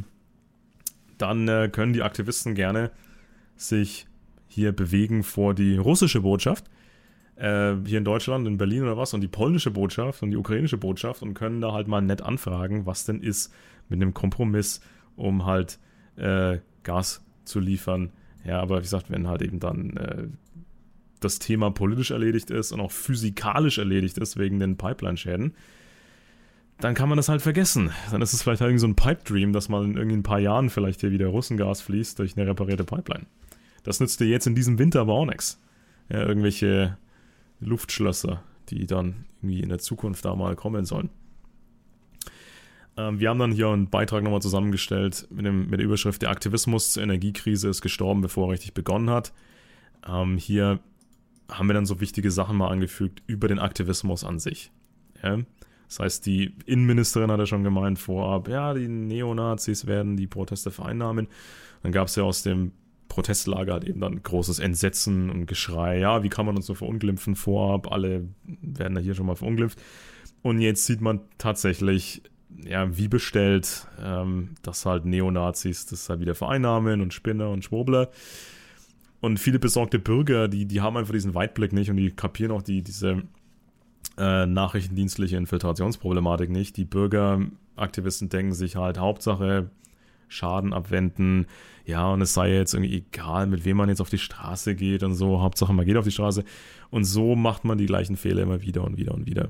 dann können die Aktivisten gerne sich hier bewegen vor die russische Botschaft, hier in Deutschland, in Berlin oder was, und die polnische Botschaft und die ukrainische Botschaft und können da halt mal nett anfragen, was denn ist mit einem Kompromiss, um halt Gas zu liefern. Ja, aber wie gesagt, wenn halt eben dann das Thema politisch erledigt ist und auch physikalisch erledigt ist wegen den Pipeline-Schäden, dann kann man das halt vergessen. Dann ist es vielleicht halt irgendwie so ein Pipe-Dream, dass mal in irgendwie ein paar Jahren vielleicht hier wieder Russengas fließt durch eine reparierte Pipeline. Das nützt dir jetzt in diesem Winter aber auch nichts. Ja, irgendwelche Luftschlösser, die dann irgendwie in der Zukunft da mal kommen sollen. Wir haben dann hier einen Beitrag nochmal zusammengestellt mit der Überschrift: Der Aktivismus zur Energiekrise ist gestorben, bevor er richtig begonnen hat. Hier haben wir dann so wichtige Sachen mal angefügt über den Aktivismus an sich. Ja? Das heißt, die Innenministerin hat ja schon gemeint vorab, ja, die Neonazis werden die Proteste vereinnahmen. Dann gab es ja aus dem Protestlager halt eben dann großes Entsetzen und Geschrei, ja, wie kann man uns so verunglimpfen vorab, alle werden da hier schon mal verunglimpft. Und jetzt sieht man tatsächlich, ja, wie bestellt, dass halt Neonazis das halt wieder vereinnahmen und Spinner und Schwurbler. Und viele besorgte Bürger, die haben einfach diesen Weitblick nicht und die kapieren auch diese nachrichtendienstliche Infiltrationsproblematik nicht. Die Bürgeraktivisten denken sich halt, Hauptsache Schaden abwenden, ja, und es sei jetzt irgendwie egal, mit wem man jetzt auf die Straße geht und so, Hauptsache man geht auf die Straße. Und so macht man die gleichen Fehler immer wieder und wieder und wieder.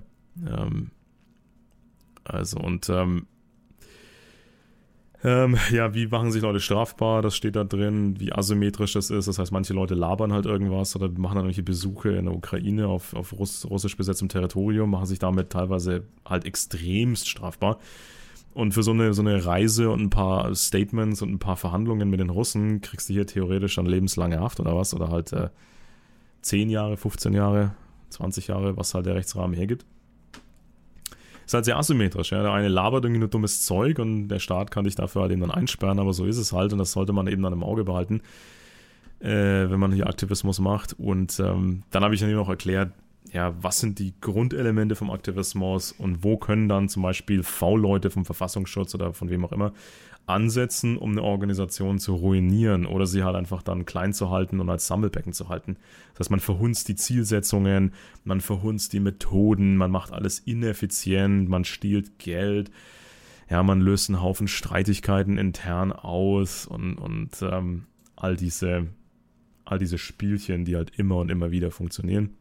Wie machen sich Leute strafbar? Das steht da drin, wie asymmetrisch das ist. Das heißt, manche Leute labern halt irgendwas oder machen dann irgendwelche Besuche in der Ukraine auf russisch besetztem Territorium, machen sich damit teilweise halt extremst strafbar. Und für so eine Reise und ein paar Statements und ein paar Verhandlungen mit den Russen kriegst du hier theoretisch dann lebenslange Haft oder was? Oder halt 10 Jahre, 15 Jahre, 20 Jahre, was halt der Rechtsrahmen hergibt. Ist halt sehr asymmetrisch, ja. Der eine labert irgendwie nur dummes Zeug und der Staat kann dich dafür halt eben dann einsperren, aber so ist es halt und das sollte man eben dann im Auge behalten, wenn man hier Aktivismus macht. Und dann habe ich dann noch erklärt, ja, was sind die Grundelemente vom Aktivismus und wo können dann zum Beispiel V-Leute vom Verfassungsschutz oder von wem auch immer ansetzen, um eine Organisation zu ruinieren oder sie halt einfach dann klein zu halten und als Sammelbecken zu halten. Das heißt, man verhunzt die Zielsetzungen, man verhunzt die Methoden, man macht alles ineffizient, man stiehlt Geld, ja, man löst einen Haufen Streitigkeiten intern aus und all diese Spielchen, die halt immer und immer wieder funktionieren.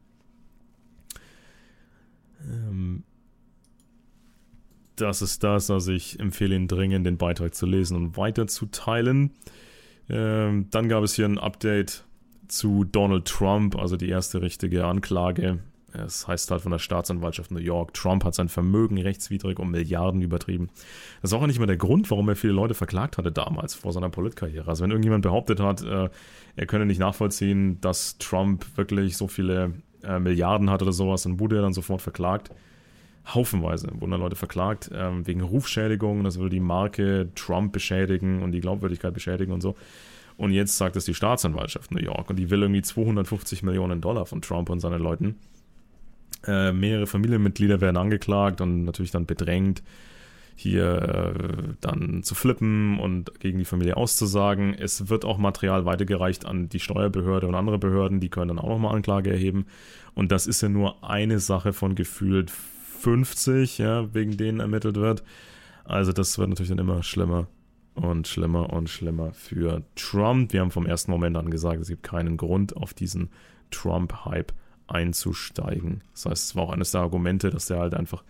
Das ist das, also ich empfehle Ihnen dringend, den Beitrag zu lesen und weiterzuteilen. Dann gab es hier ein Update zu Donald Trump, also die erste richtige Anklage. Es heißt halt von der Staatsanwaltschaft New York, Trump hat sein Vermögen rechtswidrig um Milliarden übertrieben. Das ist auch nicht mehr der Grund, warum er viele Leute verklagt hatte damals vor seiner Politkarriere. Also wenn irgendjemand behauptet hat, er könne nicht nachvollziehen, dass Trump wirklich so viele Milliarden hat oder sowas, dann wurde er dann sofort verklagt. Haufenweise wurden dann Leute verklagt, wegen Rufschädigung, das würde die Marke Trump beschädigen und die Glaubwürdigkeit beschädigen und so. Und jetzt sagt es die Staatsanwaltschaft New York und die will irgendwie $250 Millionen von Trump und seinen Leuten. Mehrere Familienmitglieder werden angeklagt und natürlich dann bedrängt, hier dann zu flippen und gegen die Familie auszusagen. Es wird auch Material weitergereicht an die Steuerbehörde und andere Behörden, die können dann auch nochmal Anklage erheben. Und das ist ja nur eine Sache von gefühlt 50, ja, wegen denen ermittelt wird. Also das wird natürlich dann immer schlimmer und schlimmer und schlimmer für Trump. Wir haben vom ersten Moment an gesagt, es gibt keinen Grund, auf diesen Trump-Hype einzusteigen. Das heißt, es war auch eines der Argumente, dass der halt einfach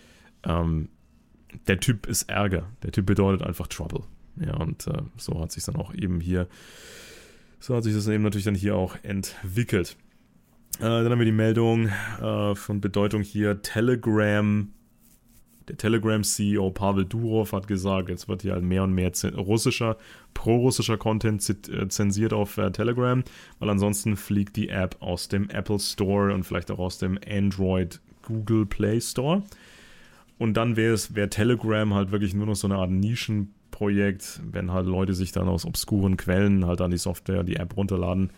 der Typ ist Ärger. Der Typ bedeutet einfach Trouble. Ja, und so hat sich dann auch eben hier, so hat sich das eben natürlich dann hier auch entwickelt. Dann haben wir die Meldung von Bedeutung hier, Telegram. Der Telegram-CEO Pavel Durov hat gesagt, jetzt wird hier halt mehr und mehr pro-russischer Content zensiert auf Telegram, weil ansonsten fliegt die App aus dem Apple Store und vielleicht auch aus dem Android Google Play Store. Und dann wäre Telegram halt wirklich nur noch so eine Art Nischenprojekt, wenn halt Leute sich dann aus obskuren Quellen halt an die Software, die App runterladen.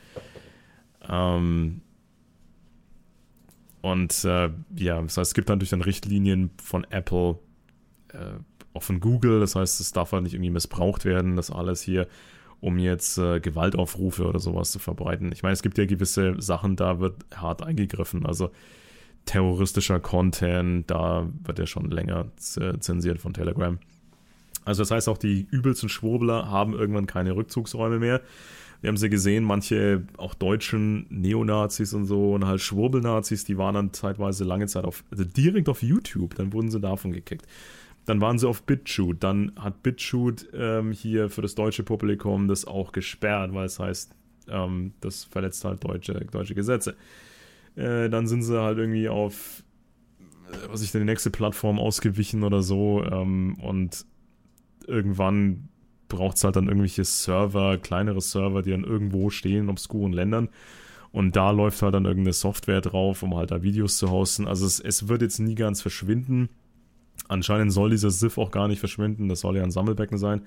Ja, das heißt, es gibt natürlich dann Richtlinien von Apple, auch von Google, das heißt, es darf halt nicht irgendwie missbraucht werden, das alles hier, um jetzt Gewaltaufrufe oder sowas zu verbreiten. Ich meine, es gibt ja gewisse Sachen, da wird hart eingegriffen, also terroristischer Content, da wird ja schon länger zensiert von Telegram. Also das heißt, auch die übelsten Schwurbler haben irgendwann keine Rückzugsräume mehr. Wir haben sie gesehen, manche auch deutschen Neonazis und so und halt Schwurbelnazis, die waren dann zeitweise lange Zeit direkt auf YouTube, dann wurden sie davon gekickt. Dann waren sie auf BitChute, dann hat BitChute hier für das deutsche Publikum das auch gesperrt, weil es heißt, das verletzt halt deutsche Gesetze. Dann sind sie halt irgendwie auf, die nächste Plattform ausgewichen oder so und irgendwann braucht es halt dann irgendwelche Server, kleinere Server, die dann irgendwo stehen in obskuren Ländern und da läuft halt dann irgendeine Software drauf, um halt da Videos zu hosten. Also es wird jetzt nie ganz verschwinden. Anscheinend soll dieser SIF auch gar nicht verschwinden, das soll ja ein Sammelbecken sein.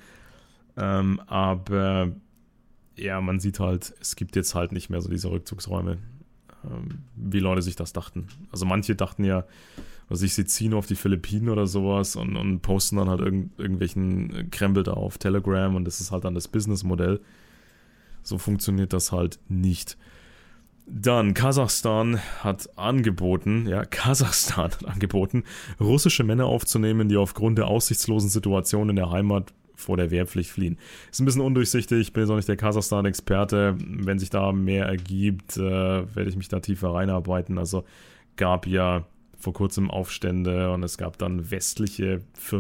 Aber ja, man sieht halt, es gibt jetzt halt nicht mehr so diese Rückzugsräume, wie Leute sich das dachten. Also manche dachten ja, sie ziehen auf die Philippinen oder sowas und posten dann halt irgendwelchen Krempel da auf Telegram und das ist halt dann das Businessmodell. So funktioniert das halt nicht. Dann Kasachstan hat angeboten, russische Männer aufzunehmen, die aufgrund der aussichtslosen Situation in der Heimat vor der Wehrpflicht fliehen. Ist ein bisschen undurchsichtig, ich bin jetzt auch nicht der Kasachstan-Experte. Wenn sich da mehr ergibt, werde ich mich da tiefer reinarbeiten. Also gab ja vor kurzem Aufstände und es gab dann westliche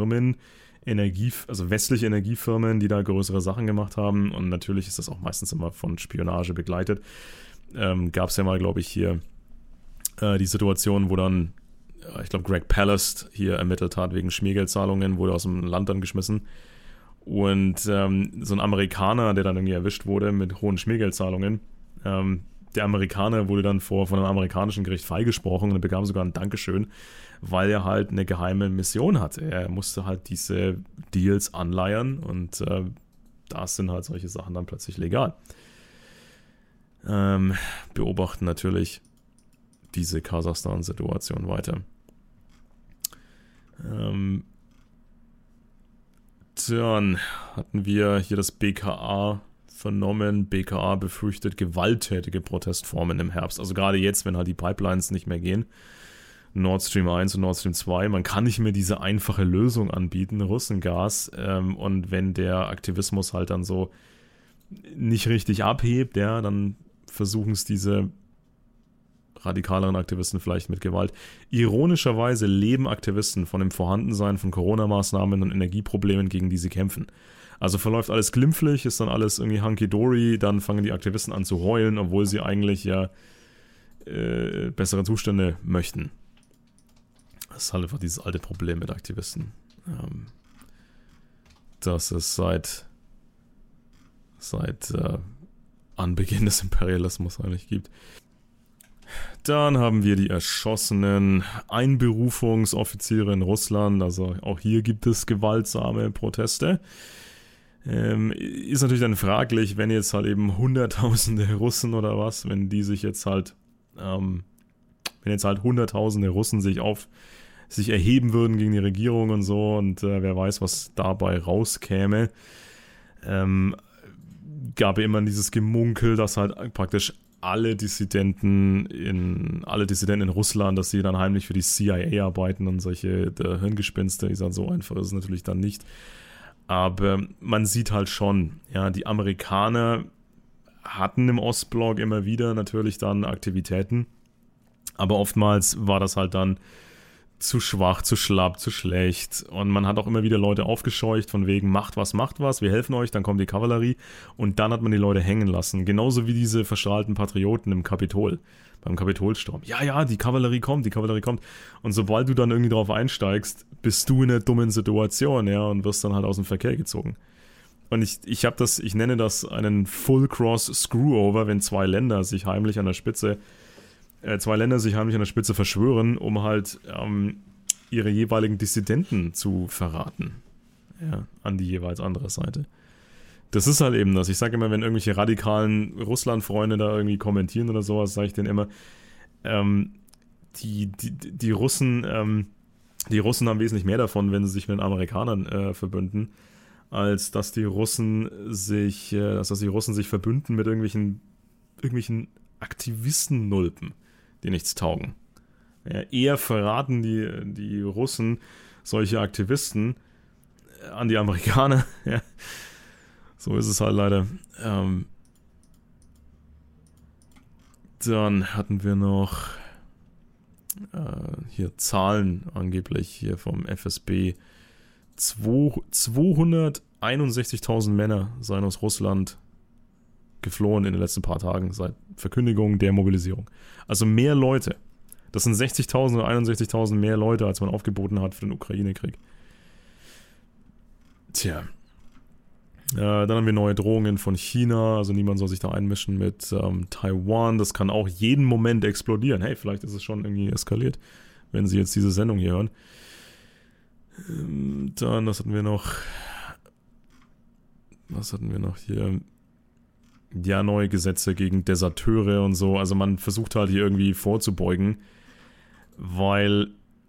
Energiefirmen, die da größere Sachen gemacht haben und natürlich ist das auch meistens immer von Spionage begleitet. Gab es ja mal, glaube ich, hier die Situation, wo dann, ich glaube, Greg Palast hier ermittelt hat wegen Schmiergeldzahlungen, wurde aus dem Land dann geschmissen. Und so ein Amerikaner, der dann irgendwie erwischt wurde mit hohen Schmiergeldzahlungen, der Amerikaner wurde dann von einem amerikanischen Gericht freigesprochen und bekam sogar ein Dankeschön, weil er halt eine geheime Mission hatte. Er musste halt diese Deals anleiern und da sind halt solche Sachen dann plötzlich legal. Beobachten natürlich diese Kasachstan-Situation weiter. Dann hatten wir hier das BKA vernommen. BKA befürchtet gewalttätige Protestformen im Herbst. Also gerade jetzt, wenn halt die Pipelines nicht mehr gehen. Nord Stream 1 und Nord Stream 2. Man kann nicht mehr diese einfache Lösung anbieten, Russengas. Und wenn der Aktivismus halt dann so nicht richtig abhebt, ja, dann versuchen es diese radikaleren Aktivisten vielleicht mit Gewalt. Ironischerweise leben Aktivisten von dem Vorhandensein von Corona-Maßnahmen und Energieproblemen, gegen die sie kämpfen. Also verläuft alles glimpflich, ist dann alles irgendwie hunky-dory, dann fangen die Aktivisten an zu heulen, obwohl sie eigentlich ja bessere Zustände möchten. Das ist halt einfach dieses alte Problem mit Aktivisten. Das es seit Anbeginn des Imperialismus eigentlich gibt. Dann haben wir die erschossenen Einberufungsoffiziere in Russland. Also auch hier gibt es gewaltsame Proteste. Ist natürlich dann fraglich, wenn jetzt halt eben Hunderttausende Russen oder was, wenn die sich jetzt halt, wenn jetzt halt Hunderttausende Russen sich sich erheben würden gegen die Regierung und so und wer weiß, was dabei rauskäme. Gab immer dieses Gemunkel, dass halt praktisch alle Dissidenten in Russland, dass sie dann heimlich für die CIA arbeiten und solche Hirngespinste. Ich sage, so einfach ist es natürlich dann nicht. Aber man sieht halt schon, ja, die Amerikaner hatten im Ostblock immer wieder natürlich dann Aktivitäten, aber oftmals war das halt dann zu schwach, zu schlapp, zu schlecht und man hat auch immer wieder Leute aufgescheucht von wegen macht was, wir helfen euch, dann kommt die Kavallerie und dann hat man die Leute hängen lassen, genauso wie diese verstrahlten Patrioten im Kapitol, beim Kapitolsturm. Ja, die Kavallerie kommt und sobald du dann irgendwie drauf einsteigst, bist du in einer dummen Situation, ja, und wirst dann halt aus dem Verkehr gezogen. Und ich nenne das einen Full Cross Screwover, wenn zwei Länder sich heimlich an der Spitze verschwören, um halt ihre jeweiligen Dissidenten zu verraten. Ja, an die jeweils andere Seite. Das ist halt eben das. Ich sage immer, wenn irgendwelche radikalen Russland-Freunde da irgendwie kommentieren oder sowas, sage ich denen immer, die Russen haben wesentlich mehr davon, wenn sie sich mit den Amerikanern verbünden, als dass die Russen sich verbünden mit irgendwelchen Aktivisten-Nulpen, die nichts taugen. Ja, eher verraten die Russen solche Aktivisten an die Amerikaner. Ja. So ist es halt leider. Dann hatten wir noch hier Zahlen angeblich hier vom FSB. 261.000 Männer seien aus Russland geflohen in den letzten paar Tagen seit Verkündigung der Mobilisierung. Also mehr Leute. Das sind 60.000 oder 61.000 mehr Leute, als man aufgeboten hat für den Ukraine-Krieg. Tja. Dann haben wir neue Drohungen von China, also niemand soll sich da einmischen mit Taiwan. Das kann auch jeden Moment explodieren. Hey, vielleicht ist es schon irgendwie eskaliert, wenn Sie jetzt diese Sendung hier hören. Dann, was hatten wir noch hier? Ja, neue Gesetze gegen Deserteure und so. Also man versucht halt hier irgendwie vorzubeugen, weil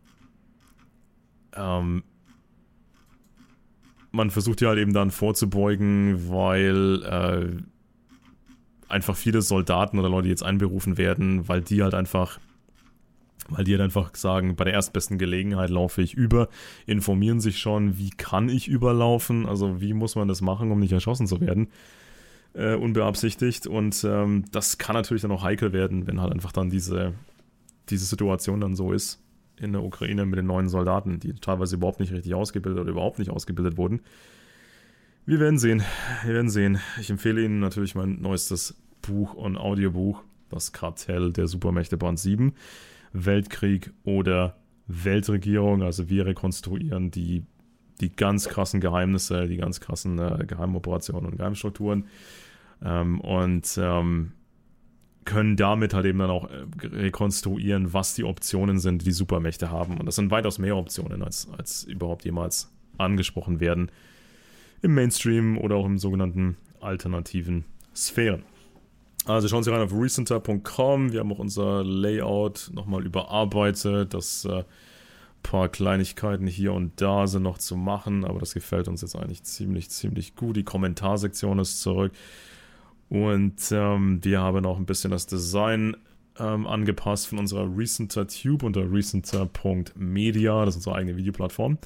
einfach viele Soldaten oder Leute, die jetzt einberufen werden, weil die halt einfach sagen, bei der erstbesten Gelegenheit laufe ich über, informieren sich schon, wie kann ich überlaufen, also wie muss man das machen, um nicht erschossen zu werden, unbeabsichtigt, und das kann natürlich dann auch heikel werden, wenn halt einfach dann diese Situation dann so ist in der Ukraine mit den neuen Soldaten, die teilweise überhaupt nicht richtig ausgebildet oder überhaupt nicht ausgebildet wurden. Wir werden sehen. Ich empfehle Ihnen natürlich mein neuestes Buch und Audiobuch, Das Kartell der Supermächte Band 7, Weltkrieg oder Weltregierung. Also wir rekonstruieren die ganz krassen Geheimnisse, die ganz krassen Geheimoperationen und Geheimstrukturen und können damit halt eben dann auch rekonstruieren, was die Optionen sind, die die Supermächte haben. Und das sind weitaus mehr Optionen, als überhaupt jemals angesprochen werden im Mainstream oder auch im sogenannten alternativen Sphären. Also schauen Sie rein auf recenter.com. Wir haben auch unser Layout nochmal überarbeitet. Das paar Kleinigkeiten hier und da sind noch zu machen, aber das gefällt uns jetzt eigentlich ziemlich gut. Die Kommentarsektion ist zurück. Und wir haben auch ein bisschen das Design angepasst von unserer Recenter Tube unter recenter.media. Das ist unsere eigene Videoplattform.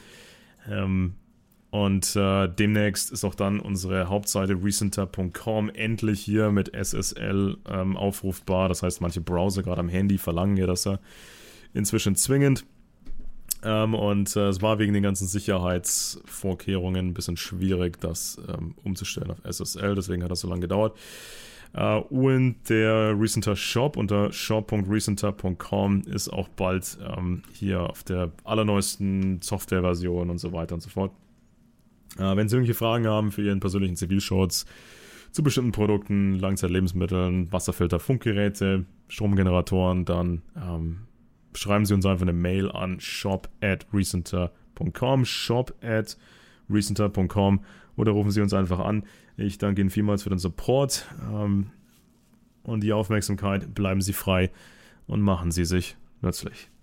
Und demnächst ist auch dann unsere Hauptseite recenter.com endlich hier mit SSL aufrufbar. Das heißt, manche Browser gerade am Handy verlangen ja das ja inzwischen zwingend. Und es war wegen den ganzen Sicherheitsvorkehrungen ein bisschen schwierig, das umzustellen auf SSL. Deswegen hat das so lange gedauert. Und der Recenter Shop unter shop.recenter.com ist auch bald hier auf der allerneuesten Softwareversion und so weiter und so fort. Wenn Sie irgendwelche Fragen haben für Ihren persönlichen Zivilschutz zu bestimmten Produkten, Langzeitlebensmitteln, Wasserfilter, Funkgeräte, Stromgeneratoren, dann schreiben Sie uns einfach eine Mail an shop@recenter.com oder rufen Sie uns einfach an. Ich danke Ihnen vielmals für den Support und die Aufmerksamkeit. Bleiben Sie frei und machen Sie sich nützlich.